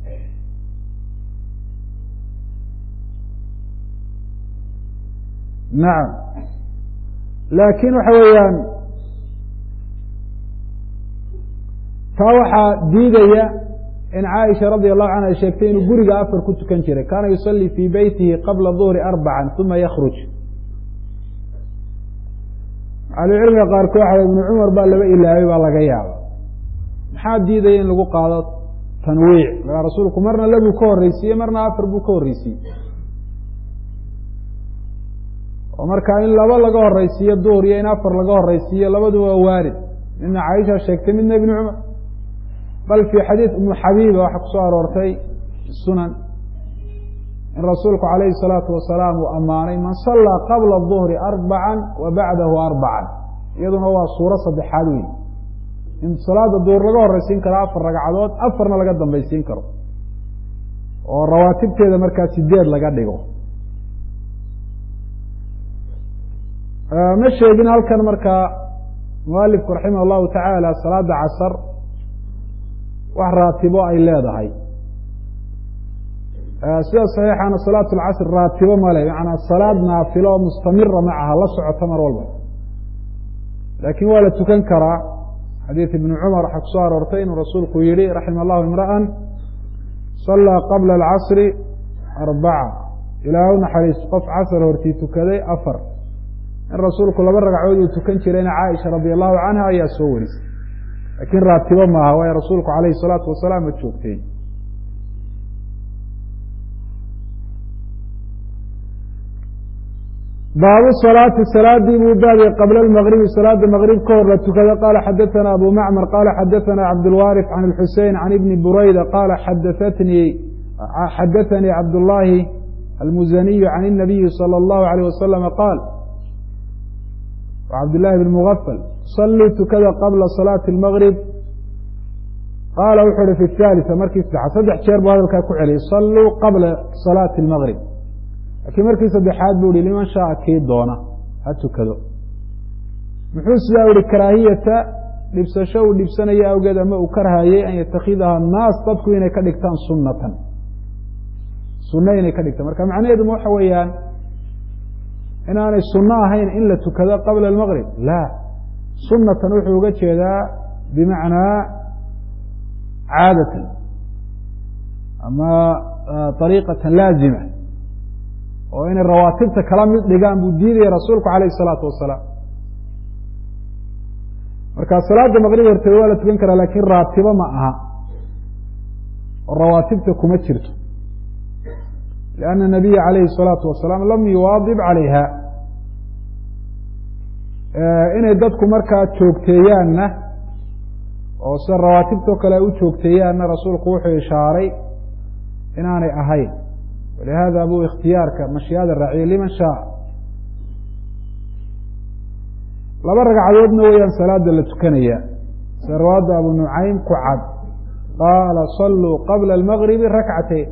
nacam laakiin waxa weeyaan taa waxaa diidaya in caaisha radi allahu canha ay sheegtay inuu guriga afar ku tukan jiray kaana yusalii fii beytihi qabla duhri arbacan uma yakruj ahlucilmiga qaarkood waxa ibnu cumar baa laba ilaabay baa laga yaaba maxaa diidaya in lagu qaado tanwiic markaa rasuulku marna labuu ka horreysiiyey marna afar buu ka horreysiiyey oo markaa in laba laga horreysiiyo duhur iyo in afar laga horreysiiyo labaduba waa waarid midna caaisha sheegtay midna ibnu cumar bal fii xadiid umu xabiiba waxaa kusoo aroortay sunan in rasuulku calayhi salaatu wasalaam uu ammaanay man sallaa qabla duhri arbacan wa bacdahu arbacan iyaduna waa suuro saddexaad weyn in salaada duhur laga horreysiin karo afar ragcadood afarna laga dambaysiin karo oo rawaatibteeda markaa sideed laga dhigo ma sheegin halkan markaa mualifku raximah allahu tacaala salaada casar wax raatibo ay leedahay sida saxiixana salaatu lcasr raatibo male macanaa salaad naafilo oo mustamira macaha la socota mar walba laakiin waa la tukan karaa xadiid ibnu cumar waxaa kusoo aroortay inuu rasuulku yihi raxima allahu imra'an sallaa qabla alcasri arbaca ilaahu naxariis qof casar hortii tukaday afar in rasuulku laba ragcadood uu tukan jirayna caaisha radi allahu canha ayaa soo warisay laakiin raatibo maaha waayo rasuulku calayhi salaatu wasalaam ma joogteen baabu salaati salaadii buu baabiyey qabla almagribi salaada magrib ka hor la tukada qaala xadaثana abu macmar qaala xadaثana cabdulwaariث can اlxusein can ibni burayda qaala xadaatnii xadaثanii cabdullaahi almuzaniyu can الnabiyi salى اllahu عalيه wasalama qaal cabdالlahi bn mugafl saluu tukada qabla salaati اlmagrib qaala wuxuu uhi fi الثaaliثa markii saddexaad saddex jeer buu hadalkaa ku celiyay saluu qabla salaati اlmagrib laakiin markii saddexaad buu ihi liman shaaa kii doona ha tukado muxuu sidaa uhi karaahiyata dhibsasho uu dhibsanaya awgeed ama uu karhayey an yatakhidaha naas dadku inay ka dhigtaan sunatan sunno inay ka dhigtaan marka macnaheeduma waxa weeyaan inaanay sunno ahayn in la tukado qabla almaqrib la sunatan wuxuu uga jeedaa bimacnaa caadatan ama ariiqatan laazima oo inay rawaatibta kala mid dhigaan buu diidaya rasuulku calayhi salaatu wasalaam markaa salaada maqrib horteeda waa la tukan karaa laakiin raatibo ma aha oo rawaatibta kuma jirto lianna nabiya calayhi salaatu wasalaam lam yuwaadib calayha inay dadku markaa joogteeyaanna oo sida rawaatibtao kale ay u joogteeyaanna rasuulku wuxuu ishaaray inaanay ahayn walihada buu ikhtiyaarka mashiada raaciye liman shaa laba ragcadoodna weyaan salaada la tukanaya sida riwaayadda abu nucaym ku cad qaala saluu qabla almagribi rakcateyn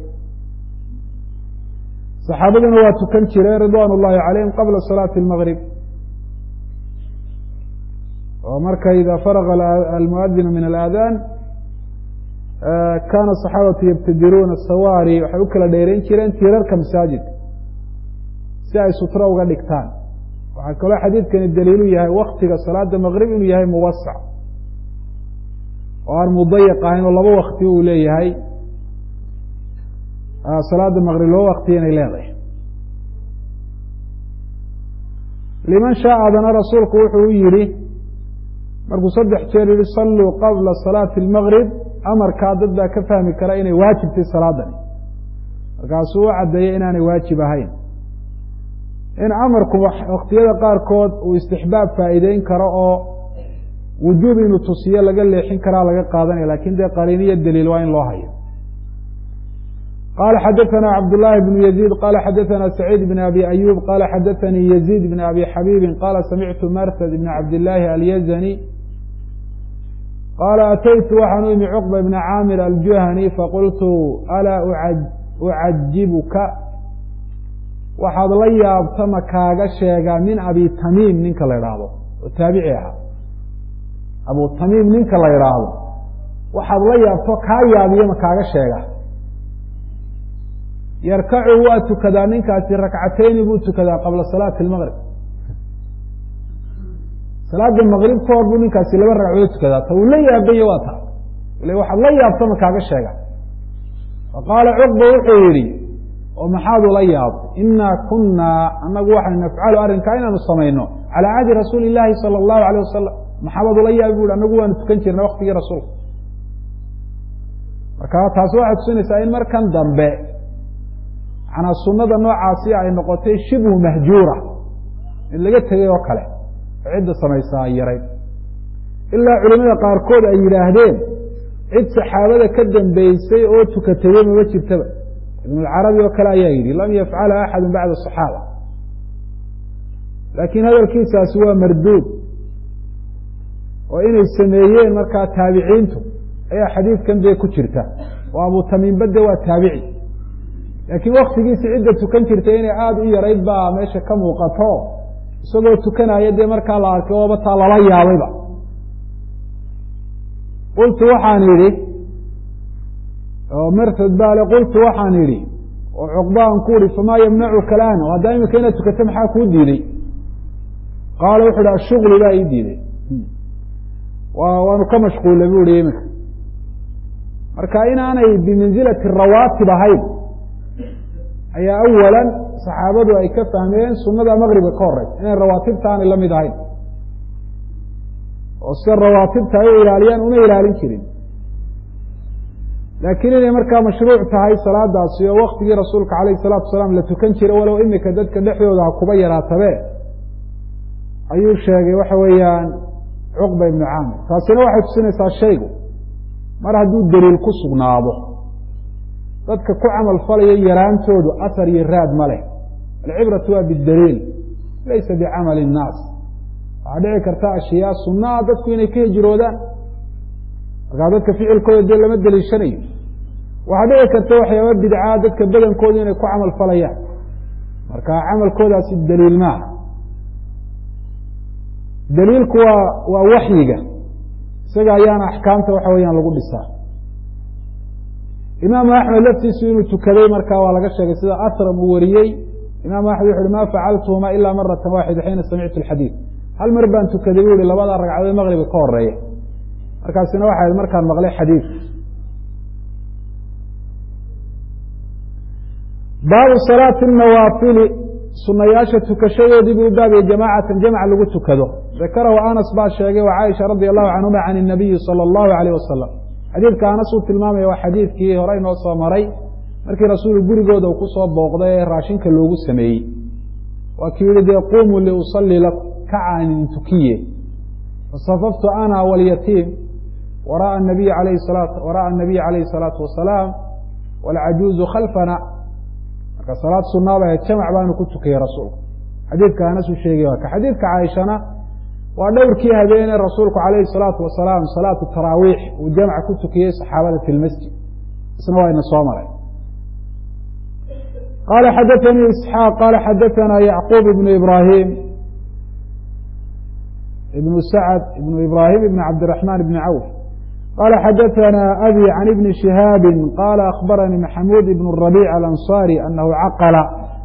saxaabaduna waa tukan jireen ridwan ullahi calayhim qabla salaati almagrib oo marka ida faraga almuadinu min alaadaan kaana asaxaabatu yabtadiruuna sawaari waxay u kala dheereyn jireen tiirarka masaajidka si ay sutro uga dhigtaan waxaa kaloo xadiidkani daliilu yahay waktiga salaada maqrib inuu yahay muwasac oo aan mudayiq ahayn oo laba wakti uu leeyahay salaada maqrib laba wakti inay leedahay liman shaaadana rasuulku wuxuu yidhi markuu saddex jeer yihi salluu qabla salaati almaqrib amarkaa dad baa ka fahmi kara inay waajibtay salaadani markaasuu u caddeeyey inaanay waajib ahayn in amarku waktiyada qaarkood uu istixbaab faa'iideyn karo oo wujuub inuu tusiyo laga leexin karaa laga qaadanaya lakin dee qariiniyo daliil waa in loo hayo qala xadaثna cabdالlahi بن يزيد qala xadaثna سacيid بن abi أyوب qala xadaثnii يزيد بن abi xabيbi qala samictu martd بn cabdالlahi alyزني qala ataytu waxaan u imi cqبة بn caamir aljuhني faqultu alaa ucajibuka waxaad la yaabta ma kaaga sheegaa min abi tamiim ninka la idhaahdo oo taabici ahaa abu tamiim ninka la idhaahdo waxaad la yaabto kaa yaabiyo ma kaaga sheega yarkacu waa tukadaa ninkaasi rakcatayni buu tukadaa qabla salaati almaqrib salaada maqrib ka hor buu ninkaasi laba ragcadood tukadaa ta uu la yaabaya waa taa ila waxaad la yaabta ma kaaga sheega faqaala cuqba wuxuu yidhi oo maxaad ula yaabtay inaa kunaa anagu waxaynu nafcalu arrinkaa inaanu samayno calaa cahdi rasuuli illaahi sala allahu alayh wasalam maxaabad ula yaabi bu hi anagu waanu tukan jirnay waktigii rasuulka marka taasi waxay tusinaysaa in markan dambe manaa sunada noocaasi ay noqotay shibhu mahjuura mid laga tegay oo kale oo cidda samaysaa ay yarayd ilaa culimada qaarkood ay yidhaahdeen cid saxaabada ka dambeysay oo tukatayba mama jirtaba ibnulcarabi oo kale ayaa yidhi lam yafcalha axadu bacda asaxaaba laakiin hadalkiisaasi waa marduud oo inay sameeyeen markaa taabiciintu ayaa xadiidkan dee ku jirta oo abu tamiimba de waa taabici laakiin waktigiisi cidda tukan jirtay inay aada u yarayd baa meesha ka muuqato isagoo tukanaya dee markaa la arkay ooba taa lala yaabayba qultu waxaan idhi oo martad baale qultu waxaan idhi oo cuqbaan ku ihi famaa yamnacuka alaan oo haddaa imika inaad tukato maxaa kuu diiday qaala wuxu uhi ashuglu baa ii diiday waanu ka mashquullay bu ihi imika marka inaanay bimansilati rawaatib ahayn ayaa awalan saxaabadu ay ka fahmeen sunada maqribka ka horeysa inay rawaatibta aanay la mid ahayn oo sida rawaatibta ay u ilaaliyaan uma ilaalin jirin laakiin inay markaa mashruuc tahay salaadaasi oo waktigii rasuulka calayhi salaatu wasalaam la tukan jira walow imika dadka dhexdooda ha kuba yaraatabe ayuu sheegay waxa weeyaan cuqba ibnu caamir taasina waxay tusinaysaa shaygu mar hadduu daliil ku sugnaado dadka ku camal falaya yaraantoodu asar iyo raad ma leh alcibratu waa bidaliil laysa bicamali innaas waxaa dhici karta ashyaa sunaa dadku inay ka hijroodaan markaa dadka ficilkooda dee lama deliishanayo waxaa dhici karta waxyaaba bidcaa dadka badankooda inay ku camal falayaan marka camalkoodaasi daliil maaha daliilku waa waa waxyiga isaga ayaana axkaamta waxa weeyaan lagu dhisaa imaamu axmed laftiisu inuu tukaday markaa waa laga sheegay sida asram uu wariyey imaamu axmed wuxu uhi ma facaltuhuma ila marata waaxida xiina samictu alxadiid hal mar baan tukaday bu ihi labada ragcadood maqriba ka horeeya markaasina waxay markaan maqlay xadiid baabu salaati nawaafili sunayaasha tukashadoodii buu baabiyey jamaacatan jamc lagu tukado dakarahu anas baa sheegay wa caaisha radi allahu canhuma can الnabiyi salى اllahu alayh wasalam xadiidka anas uu tilmaamaya waa xadiidkii hore inoo soo maray markii rasuulu gurigooda uu ku soo booqday ee raashinka loogu sameeyey waa kii yihi dee qumuu liusalii lakum kacaanin tukiye fasafaftu ana walyatiim waraءa nabiy alayh salaat wara'a الnabiy calayhi الsalaatu wasalaam wاlcajuuzu khalfana marka salaad sunaaba ahayd jamac baanu ku tukiyey rasuulku xadiidka anas uu sheegay waa ka xadiidka caaishana waa dhowrkii habeene rasuulku calayhi الsalaatu wasalaam salaatu taraawiix uu jamca ku tukiyey saxaabada fi lmasjid isna waa ina soo maray qala xadaثanii isxaaq qala xadaثana yacquub ibnu ibrahim ibnu sacd ibnu ibrahim ibn cabdiraxman ibni cawf qala xadaثana abi can ibni shihaabi qala akhbaranii maxamuud ibn rabic alanصari anahu caqala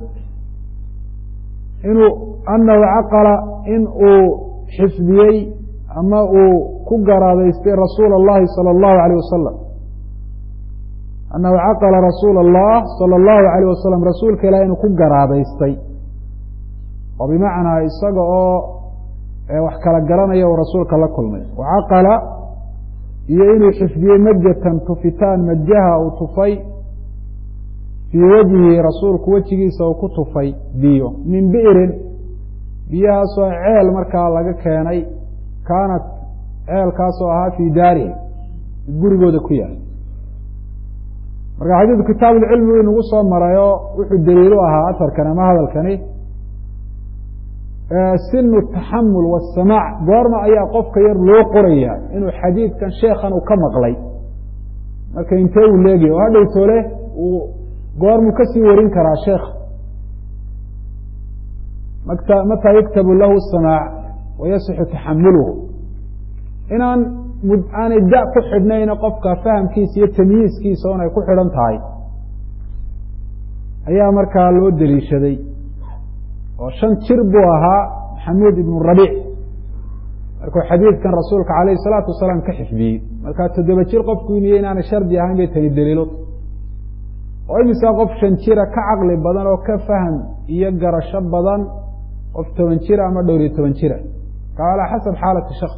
inuu anahu caqala in uu xifdiyey ama uu ku garaadaystay rasuula اllahi salى اllahu alيyh wasalam anahu caqala rasuula اllah salى اllahu alayh wasalam rasuulka ilaah inuu ku garaadaystay وبمعنى إساقه وحكال قرانيا ورسولك الله كلمي وعقل يئني حفظي مجة تفتان مجها أو طفي في وجه رسولك وجهي سوكو طفي بيو من بئر بيها سوى عيل مركا لغا كيني كانت عيل كاسوها في داره يقول قودة كويا مركا حديث كتاب العلم ونقصه مرايو وحو دليلوها أثر كان ما هذا الكني سن التحمل والسماع قارما أيها قفك يرلو قرية إنه حديث كان شيخا وكمغلي مركا ينتهي الليقي وهذا يتوليه وقارمو كسي ورين كرا شيخ متى يكتب له السماع ويصح تحمله إن أن الداء كحبنين قفك فهم كيس يتمييز كيس هنا يكون حرم تاي أيها مركا الودري شدي وشان تربوها محمود بن الربيع مركو حديث كان رسولك عليه الصلاة والسلام كحف به مركا تدبا تشير قفك وينيين أنا شردي هاي بيتني الدليلات وإمسا قف شنشيرا كعقل بدن وكفهم يقر الشاب بدن قف تمنشيرا أما دوري تمنشيرا قال حسب حالة الشخص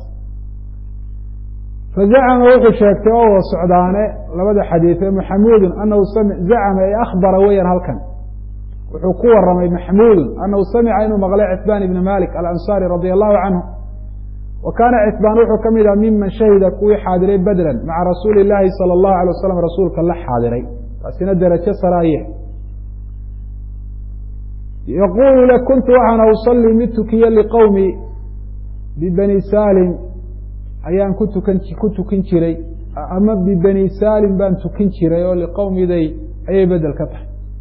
فزعم وحو شاكته وهو السعداني لبدا حديثه محمود أنه سمع زعم أخبر وين هلكن وحكوه الرمي محمود أنه سمع أنه مغلى عتبان بن مالك الأنصاري رضي الله عنه وكان عتبان وحو كمدا ممن شهد كوي حاضرين بدرا مع رسول الله صلى الله عليه وسلم رسولك الله حاضرين فسنة درجة سرايح يقول لك كنت وأنا أصلي متكيا لقومي ببني سالم أيام كنت كنت كنشري أما ببني سالم بان تكنشري ولقومي ذي أي بدل كتح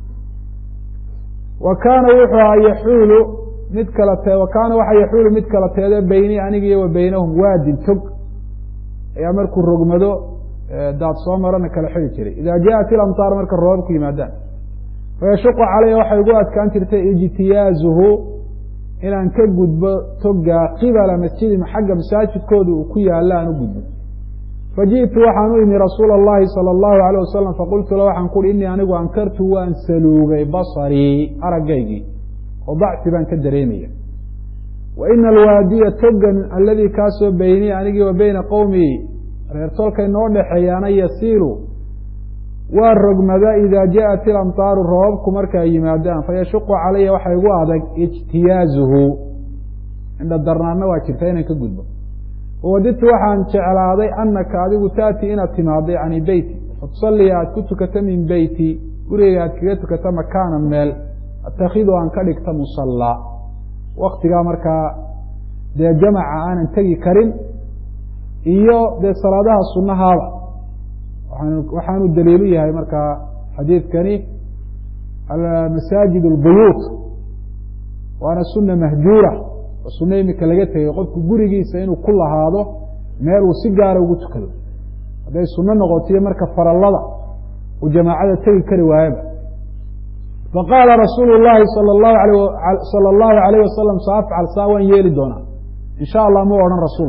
وكان وحا يحول متكلته وكان وحا يحول متكلته بيني أني وبينهم واد تق يا مركو الرقمدو داد صومرنا كلا حيل جري إذا جاءت الأمطار مركو الرواب كي مادان فيشق عليه وحا يقول كان ترتي اجتيازه إلى أن كجد تقى قبل مسجد محق مساجد كود وكيا لا نجد فجئت وحنو إني رسول الله صلى الله عليه وسلم فقلت له وحن قول إني أنا أنكرت وأن سلوغي بصري أرجيجي وضعت بان كدريمية وإن الوادي تقى الذي كاسو بيني أنا وبين قومي رسولك إنه حيانا يسيروا والرقم ذا إذا جاءت الأمطار الرواب كمركا يمادان فيشق علي وحي وعدك اجتيازه عند الدرنان واجرتين كقلبه ووددت وحان شعلاضي أنك أذيب تاتي إنا تماضي عن بيتي فتصلي كتك من بيتي قريات كتك مكانا مال اتخذ عن كدك مصلى وقت مركا دي جمع آنا تجي كريم إيو دي صلادها السنة هذا وحانو الدليل يهي مركا حديث كني المساجد البيوت وانا السنة مهجورة والسنة يمكن لقيتها يقول قريقي سينو كل هذا ميرو سيجارة وقتكلو هذا السنة نغطية مركا فرالله وجماعة تيجي كري وهيبة فقال رسول الله صلى الله عليه صلى الله عليه وسلم سأفعل ساوان يلي دونا إن شاء الله مو عن رسول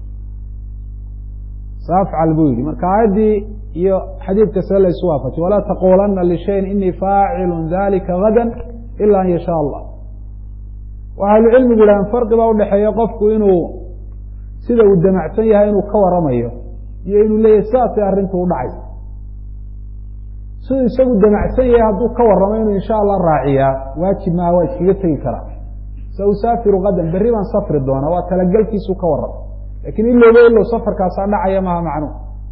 سأفعل بويدي مركا عادي حديث كسل سوافة ولا تقولن لشيء إني فاعل ذلك غدا إلا أن يشاء الله وأهل العلم يقول أن فرق بأول حياة قفك إنه سيدا ودمعتنيها إنه كورميه إنه ليه ساتي أرنته ودعي سيدا سيدا ودمعتنيها هدو كورميه إن شاء الله الراعية واجب ما واجب يتغي كرام سأسافر غدا بريبا سفر الدونة وتلقل في سو كورم لكن إلا إلا سفر كاسا دعي معها معنو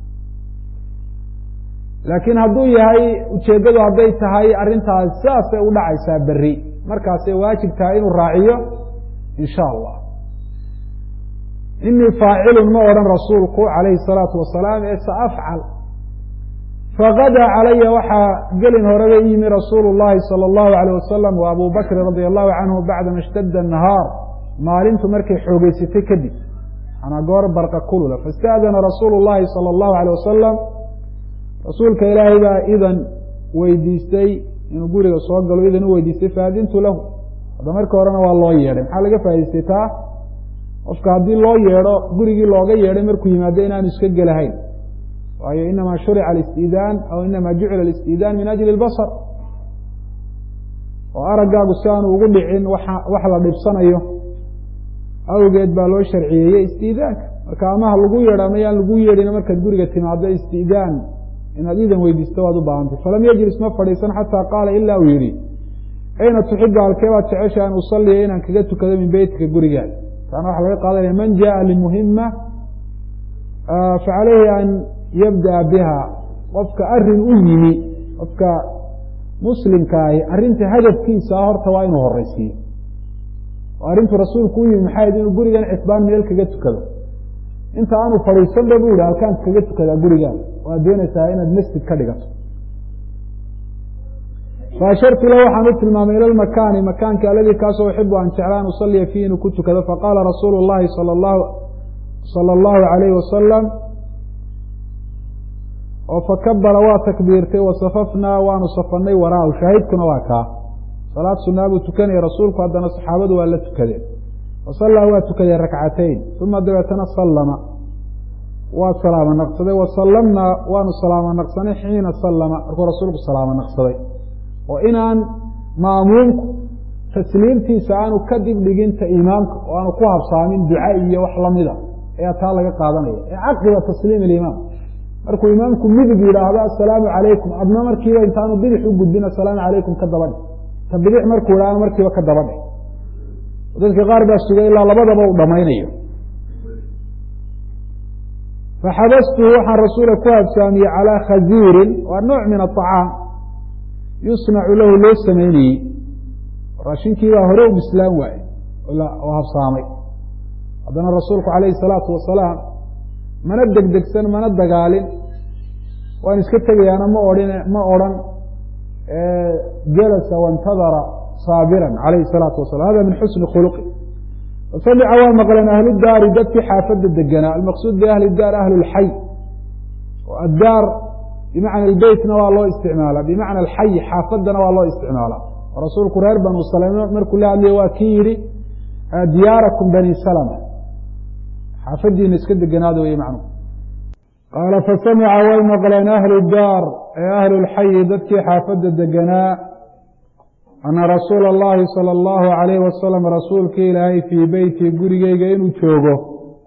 laakiin hadduu yahay ujeedadu hadday tahay arrintaas saasay u dhacaysaa berri markaasay waajib tahay inuu raaciyo insha allah innii faacilun ma odhan rasuulku calayhi salaatu wasalaam ee saafcal faqada calaya waxaa gelin horeba yimi rasuulu llahi sala allahu alayh wasalam wa abu bakrin radia allahu canhu bacdama ishtadda annahaar maalintu markay xoogeysatay kadib anaa goor barqa kulula faista'dana rasuulu llahi sala allahu alayh wasalam rasuulka ilaahay baa idan weydiistay inuu guriga soo galo idan u weydiistay faadintu lahu hadda marka horena waa loo yeedhay maxaa laga faa'idaystay taa qofka haddii loo yeedho gurigii looga yeedhay markuu yimaado inaanu iska gelahayn waayo inamaa shurica alistiidaan aw inamaa jucila alistiidaan min ajli albasar oo araggaagu si aanu ugu dhicin wax la dhibsanayo awgeed baa loo sharciyeeyey istiidaanka marka amaha lagu yeedho ama yaan lagu yeedhin markaad guriga timaado istiidaan inaad iidan weydiisto waad u baahantay falam yajlis ma fadhiisan xataa qaala ilaa uu yidhi ayna tuxibu halkee baad jecesha an usaliya inaan kaga tukado min beytika gurigaada taana waxaa laga qaadanaya man jaءa limuhima facalayhi an yabdaأa biha qofka arin u yimi qofka muslimkaahi arrinta hadafkiisa horta waa inuu horeysiiyo oo arrintu rasuulku u yimi maxay inuu gurigan cisbaan meel kaga tukado inta aanu fadhiisan ba bu yihi halkaan kaga tukadaa gurigaada waad doonaysaa inaad masjid ka dhigato faashartu la waxaan u tilmaamay ila lmakaani makaanka aladii kaasoo uxibu an jecla an usaliya fiihi inuu ku tukado faqaala rasuulu llahi sala allahu sala allahu alayhi wasalam oo fakabara waa takbiirtay wasafafnaa waanu safanay waraahu shaahidkuna waa kaa salaad sunaa buu tukanaya rasuulku haddana saxaabadu waa la tukadeen wasallaa waa tukadeen rakcatayn uma dabeetana sallama waa salaamo naqsaday wasallamnaa waanu salaamo naqsanay xiina sallama markuu rasuulku salaamo naqsaday oo inaan maamuumku tasliimtiisa aanu ka dib dhiginta imaamka oo aanu ku habsaamin duca iyo wax lamida ayaa taa laga qaadanaya ee caqiba tasliim alimaam markuu imaamku midig yidhaahdo assalaamu calaykum adna markiiba intaanu bidix u gudbin assalaamu calaykum ka dabadhe ta bidix markuu idhaahdo markiiba ka dabadhe dadka qaar baa sugay ilaa labadaba uu dhamaynayo faxabastuhu waxaan rasuula ku habsaamiyey calaa khaziirin waa nooc min aطacaam yusnacu lahu loo samaynayey raashinkii baa hore u bislaan waaye oo habsaamay haddana rasuulku calayhi salaatu wasalaam mana degdegsan mana dagaalin waan iska tegayaana ma odhin ma odrhan jalasa waintadara saabiran calayhi salaatu wasalam hada min xusni khuluqi fasamica waa maqleen ahlu daari dadkii xaafadda deganaa almaqsuud biahli daar ahlu lxay addaar bimacna albeytna waa loo isticmaala bimacna alxay xaafaddana waa loo isticmaala rasuulku reer banu salama markuu la hadlaya waa kii yihi diyaarakum bani salama xaafadiina iska deganaada wey macnu qaala fasamica way maqleen ahlu daar ee ahlu lxayi dadkii xaafadda deganaa ana rasuula allahi sala allahu alayhi wasalam rasuulkii ilaahay fii beyti gurigeyga inuu joogo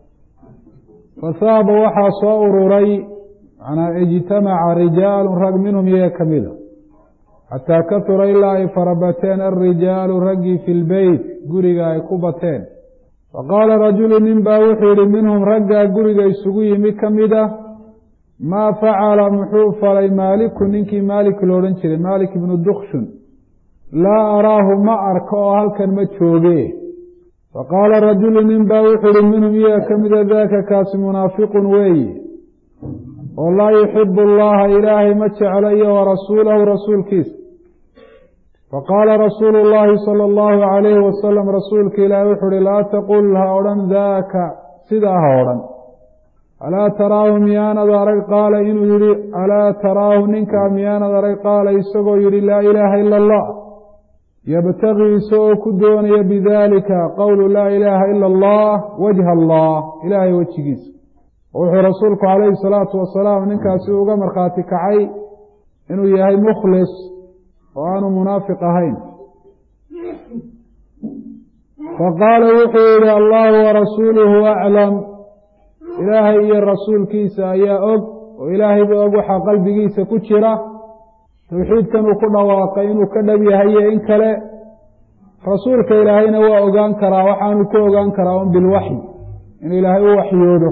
fasaaba waxaa soo ururay manaa ijtamaca rijaalu rag minhum iyaga ka mida xataa kahura ilaa ay farabateen alrijaalu raggii fi lbeyt guriga ay ku bateen faqaala rajulu nin baa wuxuu yihi minhum raggaa guriga isugu yimi ka mid ah maa facala muxuu falay maaliku ninkii maalik lo odhan jiray maalik ibnu dukshun laa araahu ma arko oo halkan ma jooge faqaala rajulu nin baa wuxuu yihi minhum iyaga ka mida daaka kaasi munaafiqun weeye oo laa yuxibu allaha ilaahay ma jeclo iyo warasuulahu rasuulkiisa faqaala rasuulu llahi sala allahu alayhi wasalam rasuulka ilaahi wuxuu uhi laa taqul ha odhan daaka sidaa ha odhan alaa taraahu miyaanad arag qaala inuu yihi alaa taraahu ninkaa miyaanad arag qaala isagoo yihi laa ilaaha ila allah yabtagii isagoo ku doonaya bidalika qowlu laa ilaaha ila allah wajha allah ilaahay wejigiisa wuxuu rasuulku calayhi salaatu wasalaam ninkaasi uga markhaati kacay inuu yahay mukhlis oo aanu munaafiq ahayn faqaala wuxuu yihi allahu warasuuluhu aclam ilaahay iyo rasuulkiisa ayaa og oo ilaahayba og waxaa qalbigiisa ku jira tawxiidkan uu ku dhawaaqay inuu ka dhab yahaye in kale rasuulka ilaahayna waa ogaan karaa waxaanu ku ogaan karaa un bilwaxyi inuu ilaahay u waxyoodo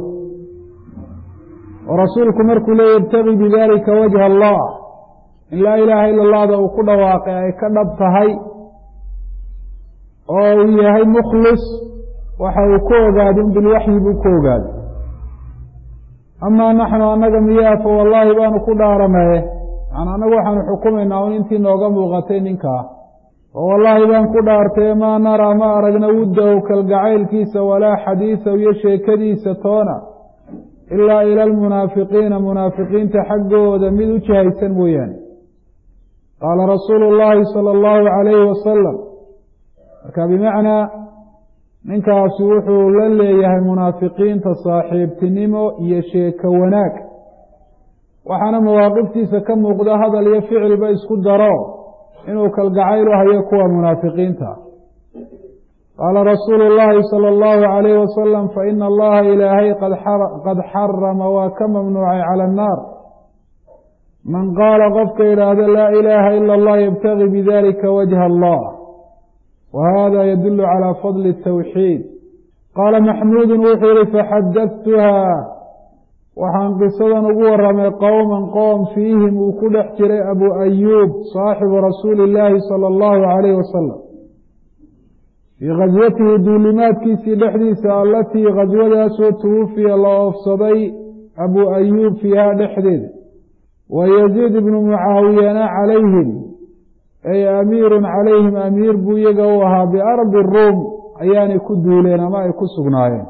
oo rasuulku markuu le yabtagi bidalika wajha allah in laa ilaaha ila allahda uu ku dhawaaqay ay ka dhab tahay oo uu yahay mukhlis waxa uu ku ogaaday un bilwaxyi buu ku ogaaday amaa naxnu annaga miyaa fa wallaahi baanu ku dhaaranaye yani annagu waxaanu xukumaynaa un intii nooga muuqatay ninkaa oo wallaahi baan ku dhaartay maa naraa ma aragna wuddahu kalgacaylkiisa walaa xadiisahu iyo sheekadiisa toona ilaa ila almunaafiqiina munaafiqiinta xaggooda mid u jihaysan mooyaane qaala rasuulu llaahi sala allahu calayhi wasalam marka bimacnaa ninkaasi wuxuu la leeyahay munaafiqiinta saaxiibtinimo iyo sheeko wanaag waxaana mawaaqiftiisa ka muuqda hadal iyo ficilba isku daro inuu kalgacayl u hayo kuwa munaafiqiinta. qaala rasuulu llaahi sala allahu calayhi wasalam faina allaha ilaahay qad xarama waa ka mamnuucay cala annaar man qaala qofka yidhaahda laa ilaaha ila allah yabtagi bidalika wajha allah wa hada yadulu calaa fadli atawxiid. qaala maxmuudun wuxuu yihi faxadadtuhaa waxaan qisadan ugu waramay qowman qoom fiihim uu ku dhex jiray abu ayuub saaxibu rasuuli illaahi sala allahu calayhi wasalam fii khaswatihi duulimaadkiisii dhexdiisa allatii khaswadaasoo tuwufiya la oofsaday abu ayuub fiihaa dhexdeeda wa yaziid ibnu mucaawiyana calayhim ay amiirun calayhim amiir buu iyaga u ahaa biardi ruum ayaanay ku duuleen ama ay ku sugnaayeen.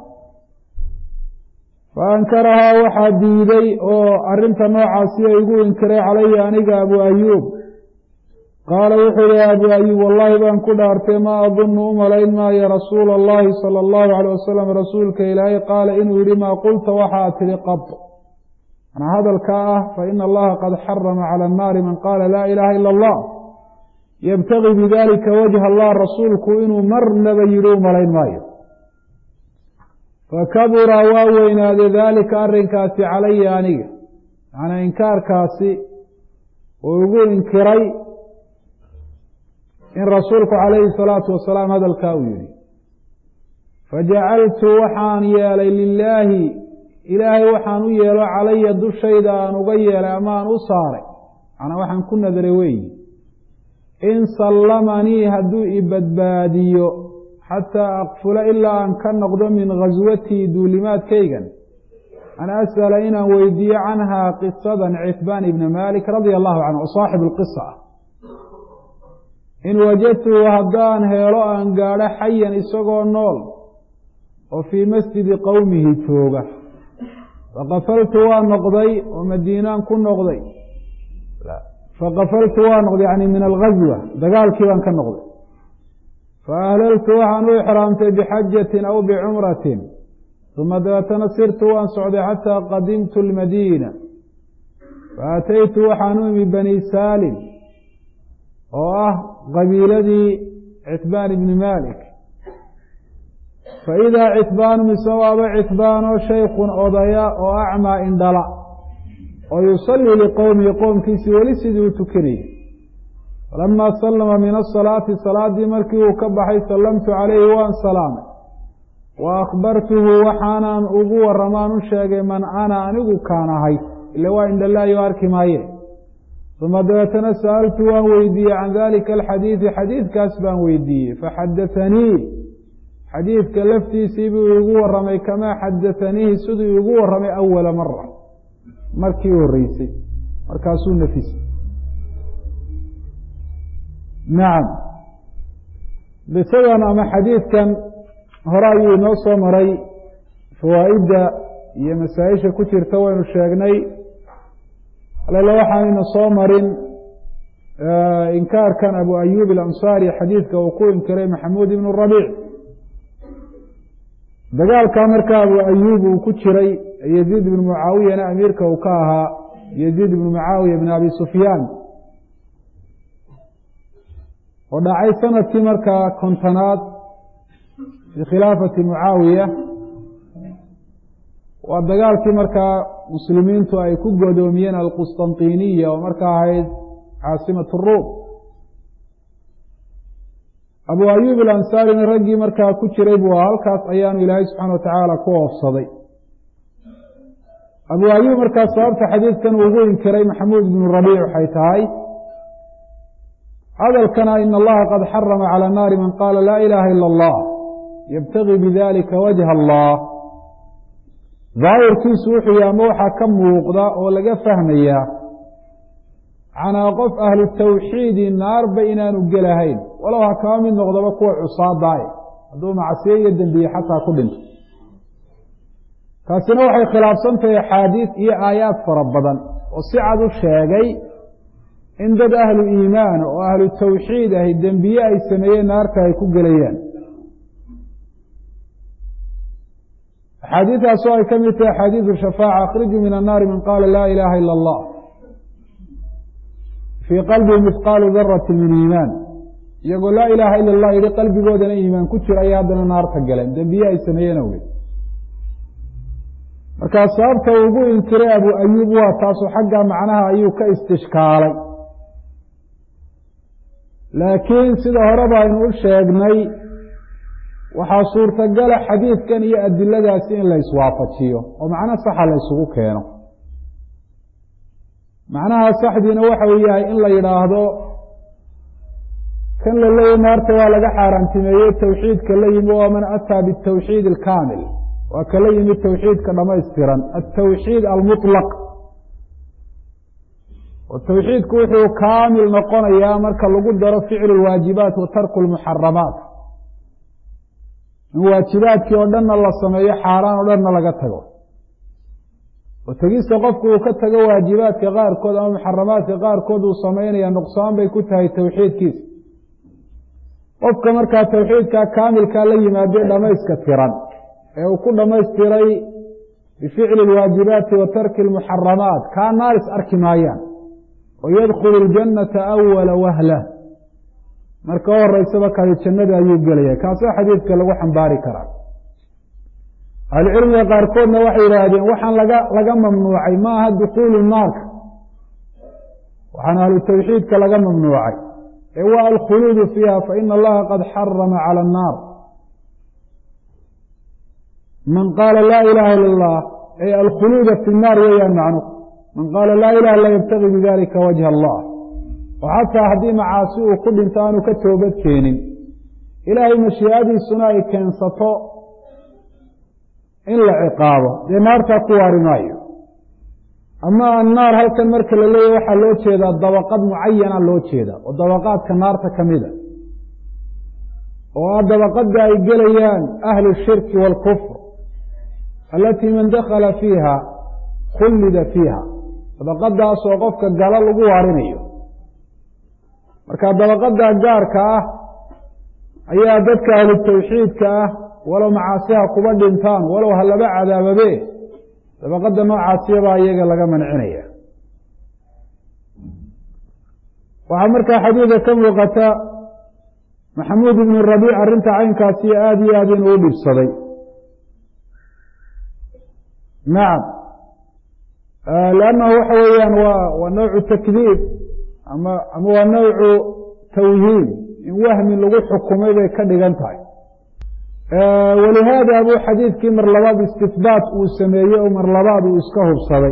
fa ankarahaa waxaa diiday oo arrinta noocaasi ay igu inkiray calaya aniga abu ayuub. qaala wuxuu yihi abu ayuub wallaahi baan ku dhaartay maa adunnu u malayn maayo rasuula allahi sala allahu calayh wasalam rasuulka ilaahay qaala inuu yidhi maa qulta waxaa tidhi qad manaa hadalkaa ah faina allaha qad xarama cala annaari man qaala laa ilaaha ila allah yabtagi bidalika wajha allah rasuulku inuu marnaba yidhi u malayn maayo. fakabura waa weynaaday daalika arrinkaasi calaya aniga macnaa inkaarkaasi uu igu inkiray in rasuulku calayhi salaatu wasalaam hadalkaa uu yidhi. fajacaltu waxaan yeelay lilaahi ilaahay waxaan u yeelo calaya dushayda aan uga yeelay ama aan u saaray macnaa waxaan ku nadaray weeyi in sallamanii hadduu i badbaadiyo xataa aqfula ilaa aan ka noqdo min khaswatii duulimaadkaygan an as'ala inaan weydiiyo canhaa qisadan citbaan ibna maalik radia allahu canhu oo saaxibu alqisa ah. in wajadtuhu haddaan heelo aan gaadho xayan isagoo nool oo fii masjidi qowmihi jooga faqafaltu waa noqday oo madiinaan ku noqday faqafaltu waa noqday yani min alghaswa dagaalkii baan ka noqday faahlaltu waxaan u ixraamtay bixajatin aw bicumratin uma dabeetana sirtu waan socday xataa qadimtu lmadiina faataytu waxaan u imi bani saalim oo ah qabiiladii citbaan ibni maalik faidaa citbaanu mise waaba citbaanoo shaykun odaya oo acmaa indhala oo yusallii liqowmihi qowmkiisii weli sidii u tukanayay. falamaa sallama min asalaati salaaddii markii uu ka baxay sallamtu calayhi waan salaamay wa akhbartuhu waxaanaan ugu warramaan u sheegay man ana anigu kaan ahay ile waa indhalaayo arki maaye. uma dabeetana sa'altu waan weydiiyey can dalika alxadiidi xadiidkaas baan weydiiyey faxadaanii xadiidka laftiisii buu igu warramay kamaa xadaaniihi siduu igu warramay awala mara markii u horreysay markaasuu nafisay. nacam qisadan ama xadiidkan hore ayuu inoo soo maray fawaa'idda iyo masaa-isha ku jirta waynu sheegnay alala waxaanaynu soo marin inkaarkan abu ayuub alansaari xadiidka uu ku inkiray maxamuud ibnu rabiic. dagaalkaa markaa abu ayuub uu ku jiray yaziid ibnu mucaawiyana amiirka uu ka ahaa yaziid ibnu mucaawiya bn abi sufyaan oo dhacay sanadkii markaa kontonaad fii khilaafati mucaawiya waa dagaalkii markaa muslimiintu ay ku godoomiyeen alqustantiniya oo markaa ahayd caasimatu ruum. abu ayuub alansaarina raggii markaa ku jiray buu ahaa halkaas ayaanu ilaahay subxaana wa tacaala ku oofsaday. abu ayuub markaa sababta xadiidkan uu ugu inkiray maxamuud ibnu rabiic waxay tahay hadalkana ina allaha qad xarama cala annaari man qaala laa ilaaha ila allah yabtagi bidalika wajha allah. daahirkiisu wuxuu yahay ama waxaa ka muuqda oo laga fahmayaa canaa qof ahlu tawxiidi naarba inaanu gelahayn walow ha kama mid noqdaba kuwa cusaadaaye hadduu macsiyo iyo dembiye xataa ku dhinto. taasina waxay khilaafsan tahay axaadiis iyo aayaad fara badan oo si cad u sheegay in dad ahlu iimaan oo ahlu tawxiid ahi dembiye ay sameeyeen naarta ay ku gelayaan. axaadiidaasoo ay ka mid tahay axaadiidu shafaaca akhrijuu min annaari man qaala laa ilaaha ila allah fii qalbi mithqaalu darati min iimaan iyagoo laa ilaaha ila allah yidhi qalbigoodana iimaan ku jira ayaa haddana naarta galeen dembiye ay sameeyeen awgeed markaa sababta ugu inkiray abu ayuub waa taasoo xagga macnaha ayuu ka istishkaalay laakiin sida horeba aynu u sheegnay waxaa suurtagala xadiidkan iyo adiladaasi in la iswaafajiyo oo macno saxa la ysugu keeno macnaha saxdiina waxa uu yahay in la yidhaahdo kan la leeyahy naarta waa laga xaaraantimeeyey tawxiidka la yimi waa man ataa bitawxiid alkaamil waa ka la yimi tawxiidka dhamaystiran altawxiid almuطlaq oo tawxiidku wuxuu kaamil noqonayaa marka lagu daro ficlu lwaajibaat wa tarku lmuxaramaat in waajibaadkii oo dhanna la sameeyo xaaraan oo dhanna laga tago oo tegista qofku uu ka tago waajibaadka qaarkood ama muxaramaadka qaarkood uu samaynaya nuqsaan bay ku tahay tawxiidkiisa qofka markaa tawxiidkaa kaamilkaa la yimaadee dhamayska tiran ee uu ku dhamaystiray bificli lwaajibaati wa tarki lmuxaramaat kaa naaris arki maayaan oo yadkhulu ljannata awala wahlah marka u horeysaba kadi jannada ayuu gelaya kaasoo xadiidka lagu xambaari karaa ahlucilmiga qaarkoodna waxay yidhaahdeen waxaan laga laga mamnuucay ma aha dukuulu naarka waxaan ahlu tawxiidka laga mamnuucay ee waa alkhuluudu fiiha faina allaha qad xarama cala annaar man qaala laa ilaha ila allah ay alkhuluuda fi nnaar weeyaan macnuhu man qaala laa ilaha la yabtagi bidalika wajha allah oo xataa haddii macaasi uu ku dhinto aanu ka toobad keenin ilaahay mashii'adiisuna ay keensato in la ciqaabo dee naartaa ku waari maayo ama annaar halkan marka la leeyahy waxaa loo jeedaa dabaqad mucayana loo jeeda oo dabaqaadka naarta ka mida oo ah dabaqada ay gelayaan ahlu shirki waalkufr alatii man dakhala fiiha khullida fiiha dabaqadaasoo qofka galo lagu waarinayo marka dabaqada gaarka ah ayaa dadka ahlu tawxiidka ah walow macaasiha kuba dhintaan walow ha laba cadaababe dabaqada noocaasiyabaa iyaga laga mancinaya waxaa markaa xadiida ka muuqata maxamuud ibnu rabiic arrinta caynkaasiyo aada iyo aad inuu u dhibsaday nacam lannahu waxa weeyaan waa waa nawcu takdiib ama ama waa nawcu tawhiim in wahmi lagu xukumay bay ka dhigan tahay walihaada buu xadiidkii mar labaad istihbaat uu sameeyey oo mar labaad uu iska hubsaday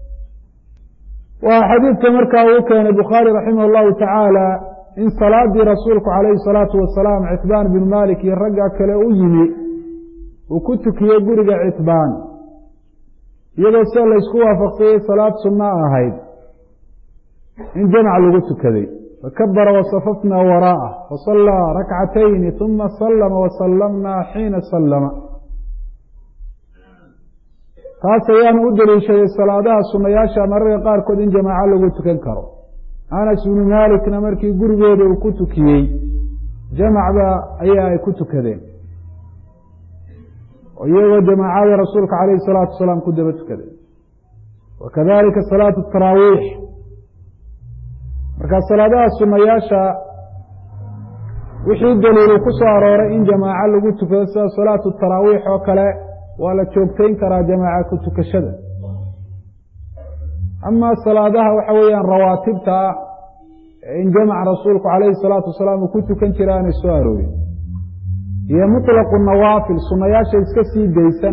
waa xadiidka markaa uu keenay bukhaari raximah allahu tacaala in salaadii rasuulku calayhi salaatu wasalaam citbaan binu malik iyo ragga kale u yimi uu ku tukiyey guriga citbaan iyadoo sida laysku waafaqsayey salaad sunna ahayd in jamc lagu tukaday fakabara wasafafnaa waraa'ah fasallaa rakcatayni uma sallama wasallamnaa xiina sallama taas ayaanu u daliishaday salaadaha sunayaasha mararka qaarkood in jamaaco lagu tukan karo anas ibnu maalikna markii gurigooda uu ku tukiyey jamacba ayaa ay ku tukadeen oo iyagoo jamaacada rasuulka calayhi salaatu wasalaam ku daba tukadeen wakadalika salaatu taraawiix markaa salaadaha sunayaasha wixii daliilu ku soo arooray in jamaaco lagu tukado sida salaatu taraawiix oo kale waa la joogtayn karaa jamaaca ku tukashada ama salaadaha waxa weeyaan rawaatibta ah in jamac rasuulku calayhi salaatu wasalaam uu ku tukan jira aanay soo aroorin iyo mutlaqu nawaafil sunayaasha iska sii daysan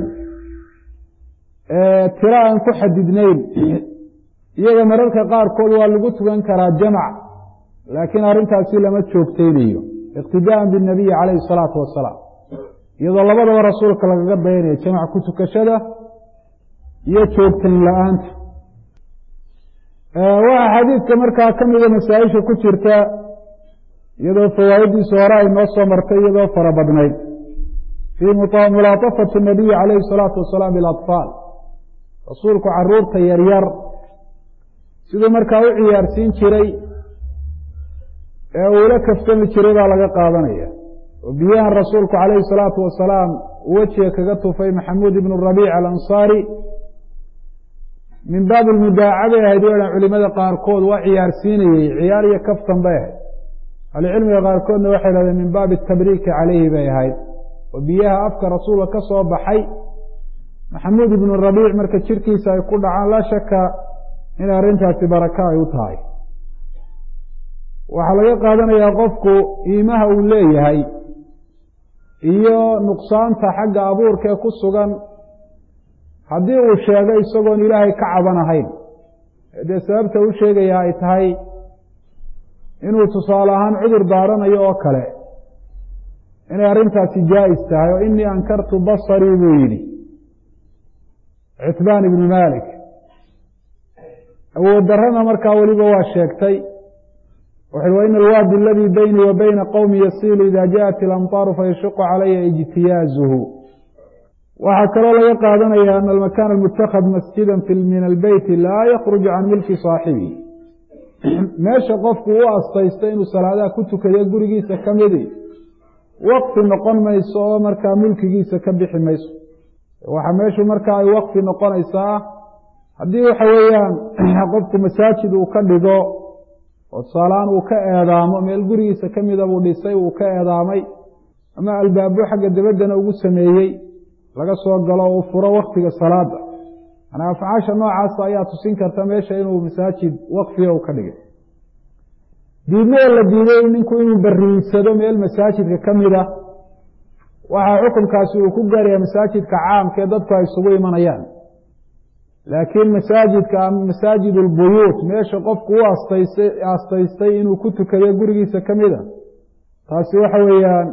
tira aan ku xadidnayn iyaga mararka qaarkood waa lagu tukan karaa jamac laakiin arrintaasi lama joogtaynayo iqtidaa'an binnabiyi calayhi salaatu wasalaam iyadoo labadaba rasuulka lagaga dayanayo jamac ku tukashada iyo joogtayn la-aanta waxaa xadiidka markaa ka mida masaa-isha ku jirta iyadoo fawaaiddiisa hore ay noo soo martay iyadoo fara badnayd fii mulaatafati nabiyi calayhi salaatu wasalaam bilatfaal rasuulku caruurta yaryar siduu markaa u ciyaarsiin jiray ee uula kaftami jiray baa laga qaadanaya oo biyahan rasuulku calayhi salaatu wasalaam wejiga kaga tufay maxamuud ibnu rabiic alansaari min baab almudaacabay ahayd weedhan culimada qaarkood waa ciyaarsiinayey ciyaar iyo kaftan bay ahayd ahlucilmiga qaarkoodna waxay dhahdeen min baabi atabriiki calayhi bay ahayd oo biyaha afka rasuulka ka soo baxay maxamuud ibnu rabiic marka jirkiisa ay ku dhacaan laa shaka in arrintaasi baraka ay u tahay waxaa laga qaadanayaa qofku iimaha uu leeyahay iyo nuqsaanta xagga abuurka ee ku sugan haddii uu sheego isagoon ilaahay ka caban ahayn dee sababta u sheegayaa ay tahay inuu tusaale ahaan cudur daaranayo oo kale inay arrintaasi jaa'is tahay oo inii ankartu basarii buu yidhi citbaan ibnu malik awood darrana markaa weliba waa sheegtay wuxu wa ina alwaadi aladii baynii wa bayna qowmi yasiilu ida jaءat ilamطaaru fayashuqu calaya ijtiyaazuhu waxaa kaloo laga qaadanaya ana almakan almutakad masjida min albeyti laa yakruju can milki saaxibihi meesha qofku u astaysta inuu salaadaha ku tukado gurigiisa ka midi waqfi noqon mayso oo markaa mulkigiisa ka bixi mayso waxaa meeshu markaa ay waqfi noqonaysaa haddii waxa weeyaan qofku masaajid uu ka dhigo oo tusaalahaan uu ka eedaamo meel gurigiisa ka mida buu dhisay uu ka eedaamay ama albaabo xagga dabaddana ugu sameeyey laga soo galo uu furo waktiga salaada manaa afcaasha noocaasa ayaa tusin karta meesha inuu masaajid waqfiga u ka dhigay diidmada la diiday ninku inuu bariinsado meel masaajidka ka mida waxaa xukunkaasi uu ku gaaraya masaajidka caamka ee dadku ay isugu imanayaan laakiin masaajidka ama masaajid albuyuut meesha qofku u astaystay astaystay inuu ku tukado gurigiisa ka mida taasi waxa weeyaan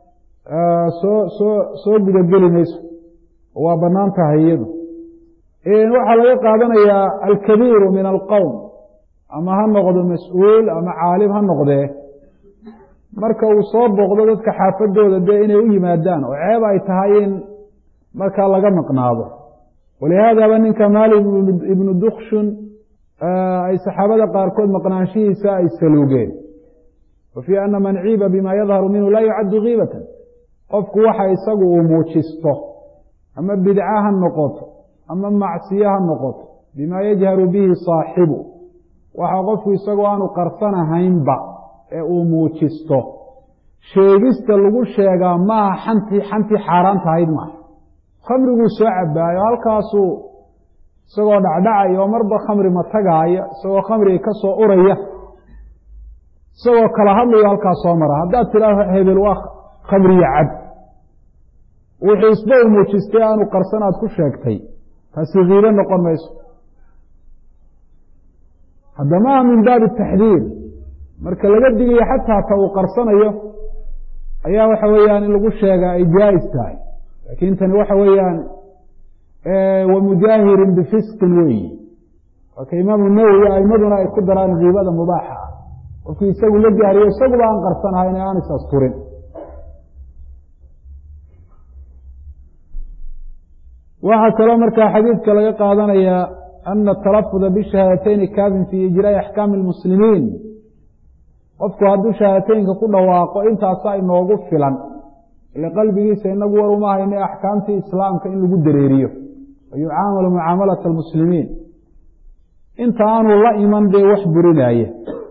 soo soo soo gudageli mayso waa bannaan tahay iyadu waxaa laga qaadanayaa alkabiiru min alqowm ama ha noqdo mas-uul ama caalim ha noqdee marka uu soo booqdo dadka xaafadooda dee inay u yimaadaan oo ceeb ay tahay in markaa laga maqnaado walihaadaba ninka maalik ibnu dukshun ay saxaabada qaarkood maqnaanshihiisa ay saluugeen wa fii ana man ciiba bima yadharu minhu laa yucaddu kiibatan qofku waxa isagu uu muujisto ama bidca ha noqoto ama macsiye ha noqoto bimaa yajharu bihi saaxibu waxa qofku isagoo aanu qarsanahaynba ee uu muujisto sheegista lagu sheegaa maaha xantii xantii xaaraanta ahayd maaha khamriguu soo cabaayo halkaasuu isagoo dhacdhacayo oo marba khamri ma tagaayo isagoo khamriga ka soo uraya isagoo kala hadlayo halkaas soo mara haddaad tidhaaho hebel waa khamriya cab wixii isba u muujistay aanu qarsan aad ku sheegtay taasi kiibo noqon mayso hadda maaha min baabi taxdiir marka laga digayo xataa ta uu qarsanayo ayaa waxa weeyaan in lagu sheegaa ay jaa'is tahay laakiin tani waxa weeyaan wamujaahirin bifisqin weyi waa ka imaamu nawowi aimaduna ay ku daraan kiibada mubaaxa ah qofkii isagu la gaariyo isaguba aan qarsanahayn ee aan is asturin waxaa kaloo markaa xadiidka laga qaadanayaa ana atalafuda bishahaadatayn kaafin fii ijraa'i axkaami lmuslimiin qofku hadduu shahaadateynka ku dhawaaqo intaasa inoogu filan ile qalbigiisa inagu war uma hayne axkaamtii islaamka in lagu dareeriyo wa yucaamalu mucaamalata almuslimiin inta aanu la iman dee wax burinaaye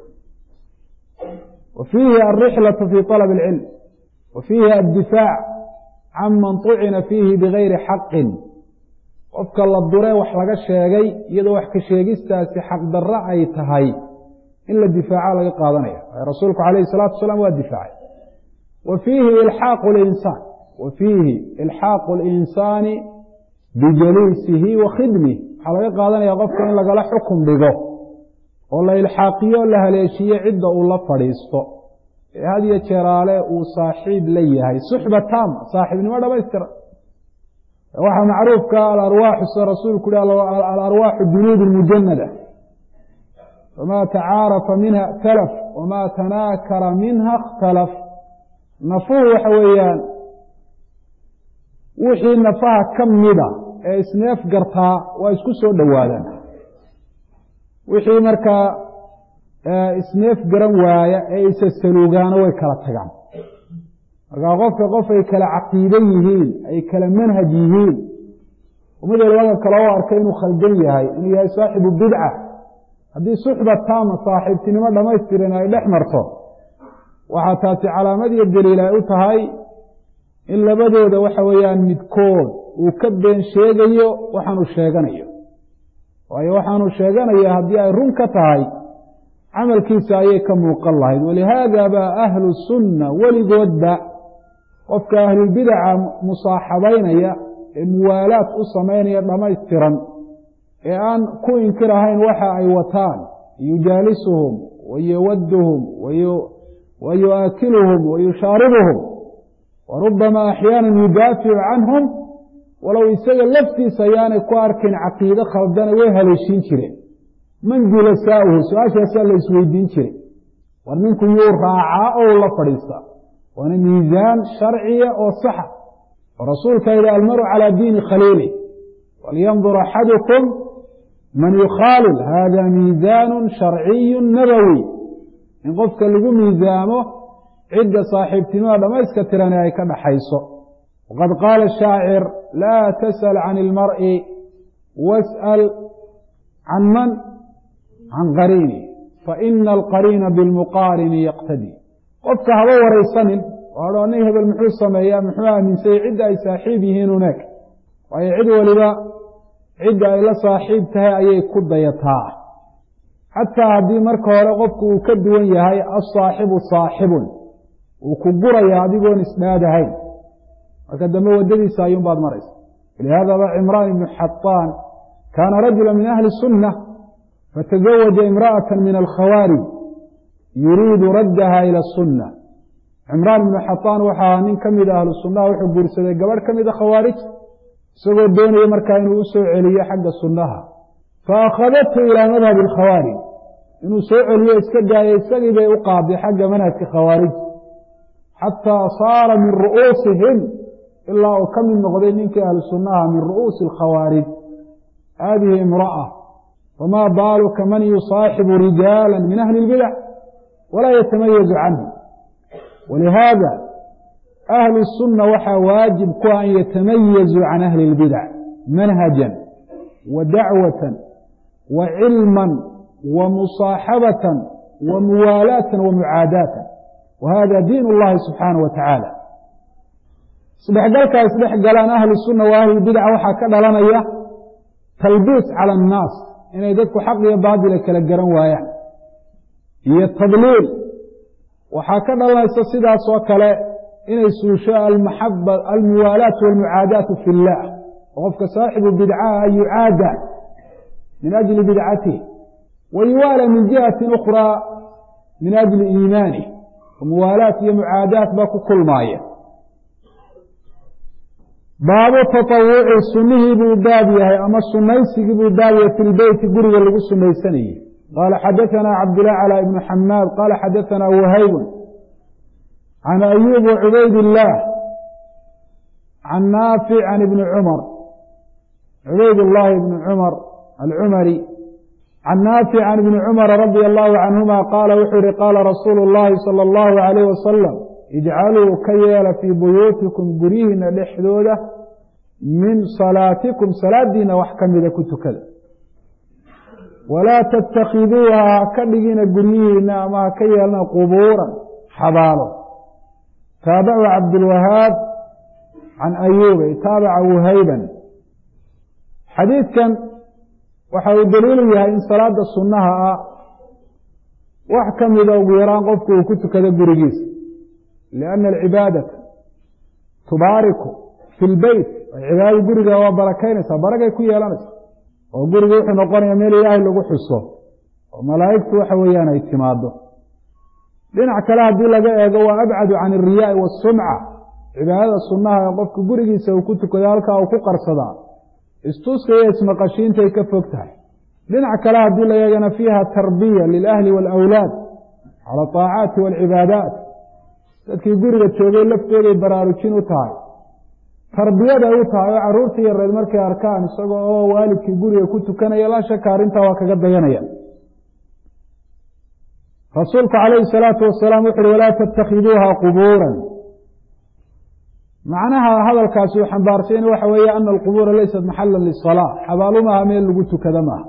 wa fiihi alrixlatu fii طalab اlcilm wa fiihi addifaac can man طucina fiihi bigayri xaqin qofka la dure wax laga sheegay iyadoo wax ka sheegistaasi xaqdarro ay tahay in la difaaca laga qaadanaya rasuulku calayhi الsalaatu wasalaam waa difaacay wa fiihi ilxaaqu linsaan wa fiihi ilxaaqu اlinsaani bijaliisihi wa khidmih waxaa laga qaadanaya qofka in lagala xukum dhigo oo la ilxaaqiyo la haleeshiyo cidda uu la fadhiisto ee had iyo jeeraale uu saaxiib la yahay suxba taama saaxiibnimo dhamaystira waxaa macruufka alarwaaxu sida rasuulku hi alarwaaxu junuud mujanada famaa tacaarafa minha اkhtalaf wamaa tanaakara minha اkhtalaf nafuhu waxa weeyaan wixii nafaha ka mida ee isneef gartaa waa isku soo dhowaadaan wixii markaa isneef garan waaya ee isasaluugaano way kala tagaan markaa qofka qof ay kala caqiide yihiin ay kala manhaj yihiin ومد الوضع كلاو أركين خلدية هاي إنه هي صاحب البدعة هذه صحبة تامة صاحب تنمى لما يسترين هاي لحمرته وحتى على مدى الدليل أوتهاي إلا بدو ذا وحويان مدكون وكبين شيغيو وحانو شيغانيو وأي وحانو شيغانيو هذه أي رنكتهاي عمل كيسا أيكم وقالله ولهذا بقى أهل السنة ولقود وفك أهل البدع مصاحبين يا موالات أصمين يا لما يسترن الآن كو إنكرهين وحا أي وطان يجالسهم ويودهم وي... ويؤكلهم ويشاربهم وربما أحيانا يدافع عنهم ولو يسير لفتي سياني كواركن عقيدة خلدان ويهلشين شرين من جلساؤه سؤال يسأل يسويدين شرين ومنكم يرعى أو الله فريسا وأن ميزان شرعية أو صحة ورسولك إلى المرء على دين خليله ولينظر أحدكم من يخالل هذا ميزان شرعي نبوي إن قفك اللي ميزانه عدة صاحب تنوى لما يسكترني كما حيث وقد قال الشاعر لا تسأل عن المرء واسأل عن من عن قرينه فإن القرين بالمقارن يقتدي قفك هذا وريسن وقالوا أنه بالمحوصة مياه محوها من سي عدة أي صاحبه هناك وأي عدوى لذا عدة إلى صاحبتها أي كديتها حتى هذه مركة ورقفك وكدوان يهي الصاحب صاحب وكبر يهديقون إسنادهين وكدما وددي سايون بعض مرس لهذا عمران بن حطان كان رجلا من أهل السنة فتزوج امرأة من الخوارج يريد ردها إلى السنة عمران بن حطان وحا من كمد أهل السنة وحا قرسة قبل كمد خوارج سوى الدون يمركا إنه أسوع عليا حق السنة فأخذته إلى مذهب الخوارج إنه سوء عليا اسكدها يستجب يقاضي حق منهج خوارج حتى صار من رؤوسهم إلا وكم من نغضين منك أهل السنة من رؤوس الخوارج هذه امرأة فما بالك من يصاحب رجالا من أهل البدع ولا يتميز عنه ولهذا أهل السنة وحا واجب أن يتميزوا عن أهل البدع منهجا ودعوة وعلما ومصاحبة وموالاة ومعاداة وهذا دين الله سبحانه وتعالى صبح قالك يصبح قالان أهل السنة وأهل البدع وحا كدلنا إياه تلبيس على الناس إن يددك حق يبادل كالقرن وايان هي التضليل وحا كدلنا يستطيع سوكلا إن يسوشاء المحبة الموالاة والمعاداة في الله وقفك صاحب البدعاء يعادى من أجل بدعته ويوالى من جهة أخرى من أجل إيمانه وموالاة ومعاداة باكو كل ماية باب تطوع السنه بودابية أما السنيسي بودابية في البيت قرق اللي السنيساني قال حدثنا عبد الله على ابن حماد قال حدثنا وهيب عن أيوب وعبيد الله عن نافع عن ابن عمر عبيد الله بن عمر العمري عن نافع عن ابن عمر رضي الله عنهما قال وحر قال رسول الله صلى الله عليه وسلم اجعلوا كيال في بيوتكم قريهن لحدودة من صلاتكم صلاة دين وحكم إذا كنت كذا ولا تتخذوها كدقين قريهن أما كيالنا قبورا حبالا تابع عبد الوهاب عن أيوب تابع وهيبا حديث كان وحاول دليل إن صلاة السنة وحكم إذا وقيران قفك وكنت كذا قريجيس لأن العبادة تبارك في البيت العبادة قريجة وبركين بركة يكون يلانس وقريجة وحن وقال يميل إله اللي قحصه وملائكة وحويانا اتماده لنع كلاه دي لقاء يقوى أبعد عن الرياء والسمعة عبادة السنة قفك قريجيس وكنت كذلك أو كقر صدام استوسكي اسم قشين تيكفوكتها لنع كلاه دي لقاء فيها تربية للأهل والأولاد على طاعات والعبادات dadkii guriga joogay laftooday baraarujin u tahay tarbiyada u tahay caruurtii yareed markay arkaan isagoo oo waalidkii guriga ku tukanaya la shaka arinta waa kaga dayanaya rasuulku calayhi salaatu wasalaam wuxuu wala tattakhiduha quburan macnaha hadalkaasi uu xambaarsan waxa weeye ana alqubuura laysat maxalan lisalaa xabaalu maaha meel lagu tukada maaha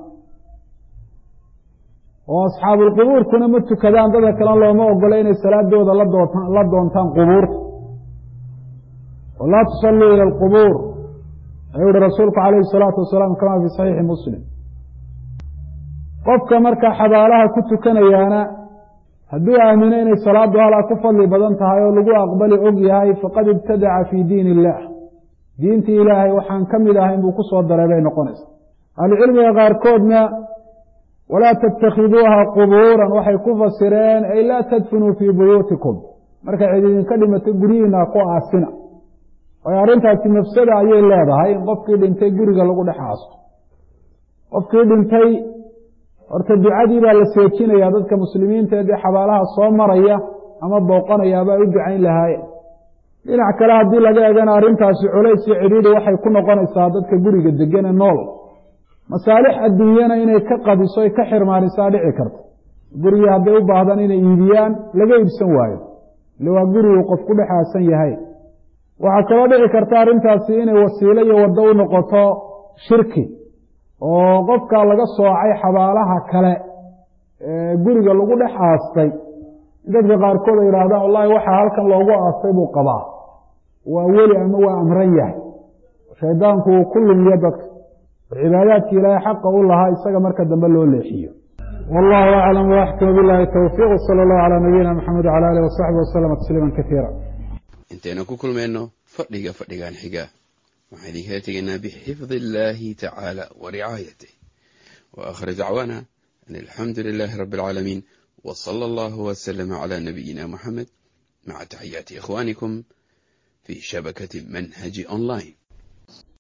oo asxaabulqubuurkuna ma tukadaan dada kale looma ogola inay salaadooda la doontaan la doontaan qubuurta walaa tusalluu ila alqubuur ayuu uhi rasuulku calayhi salaatu wasalaam kama fii saxiixi muslim qofka markaa xabaalaha ku tukanayaana hadduu aamino inay salaadu halaa ku fadli badan tahay oo lagu aqbali og yahay faqad ibtadaca fii diin illah diintii ilaahay waxaan ka mid ahayn buu ku soo daray bay noqonaysa ahlucilmiga qaarkoodna walaa tattakhiduuha qubuuran waxay ku fasireen ay laa tadfinuu fii buyuutikum markay cid idinka dhimato guryihiina ku aasina waayo arrintaasi mafsada ayay leedahay in qofkii dhintay guriga lagu dhex aasto qofkii dhintay horta ducadii baa la seejinayaa dadka muslimiinta ee dee xabaalaha soo maraya ama booqanayaabaa u ducayn lahaayeen dhinac kale haddii laga egana arrintaasi culays iyo cidhiidhi waxay ku noqonaysaa dadka guriga degane nool masaalix adduunyana inay ka qadiso ay ka xirmaanisaa dhici karta gurigii hadday u baahdaan inay iibiyaan laga iibsan waayo ile waa guriguu qof ku dhex aasan yahay waxaa kaloo dhici karta arrintaasi inay wasiilo iyo waddo u noqoto shirki oo qofkaa laga soocay xabaalaha kale ee guriga lagu dhex aastay in dadka qaarkood ay yidhaahdaan wallahi waxaa halkan loogu aastay buu qabaa waa weli ama waa amran yahay shaydaanku uu ku lumiyo dadka cibaadaadkii ilaahay xaqa u lahaa isaga marka dambe loo leexiyo wallahu aclam waxkama billahi towfiiq sala allahu calaa nabiyina maxamed wcala alihi wasaxbi wasalama tasliima kaiira intaynu ku kulmayno fadhiga fadhigan xiga waxaan idinkaga tegaynaa bixifdi illaahi tacaala wa ricaayatih wa aakhir dacwaana an alxamdu lilaahi rabbi alcaalamiin wa sala allahu wasalama calaa nabiyina muxamed maca taxiyaati ikhwaanikum fii shabakati manhaji online.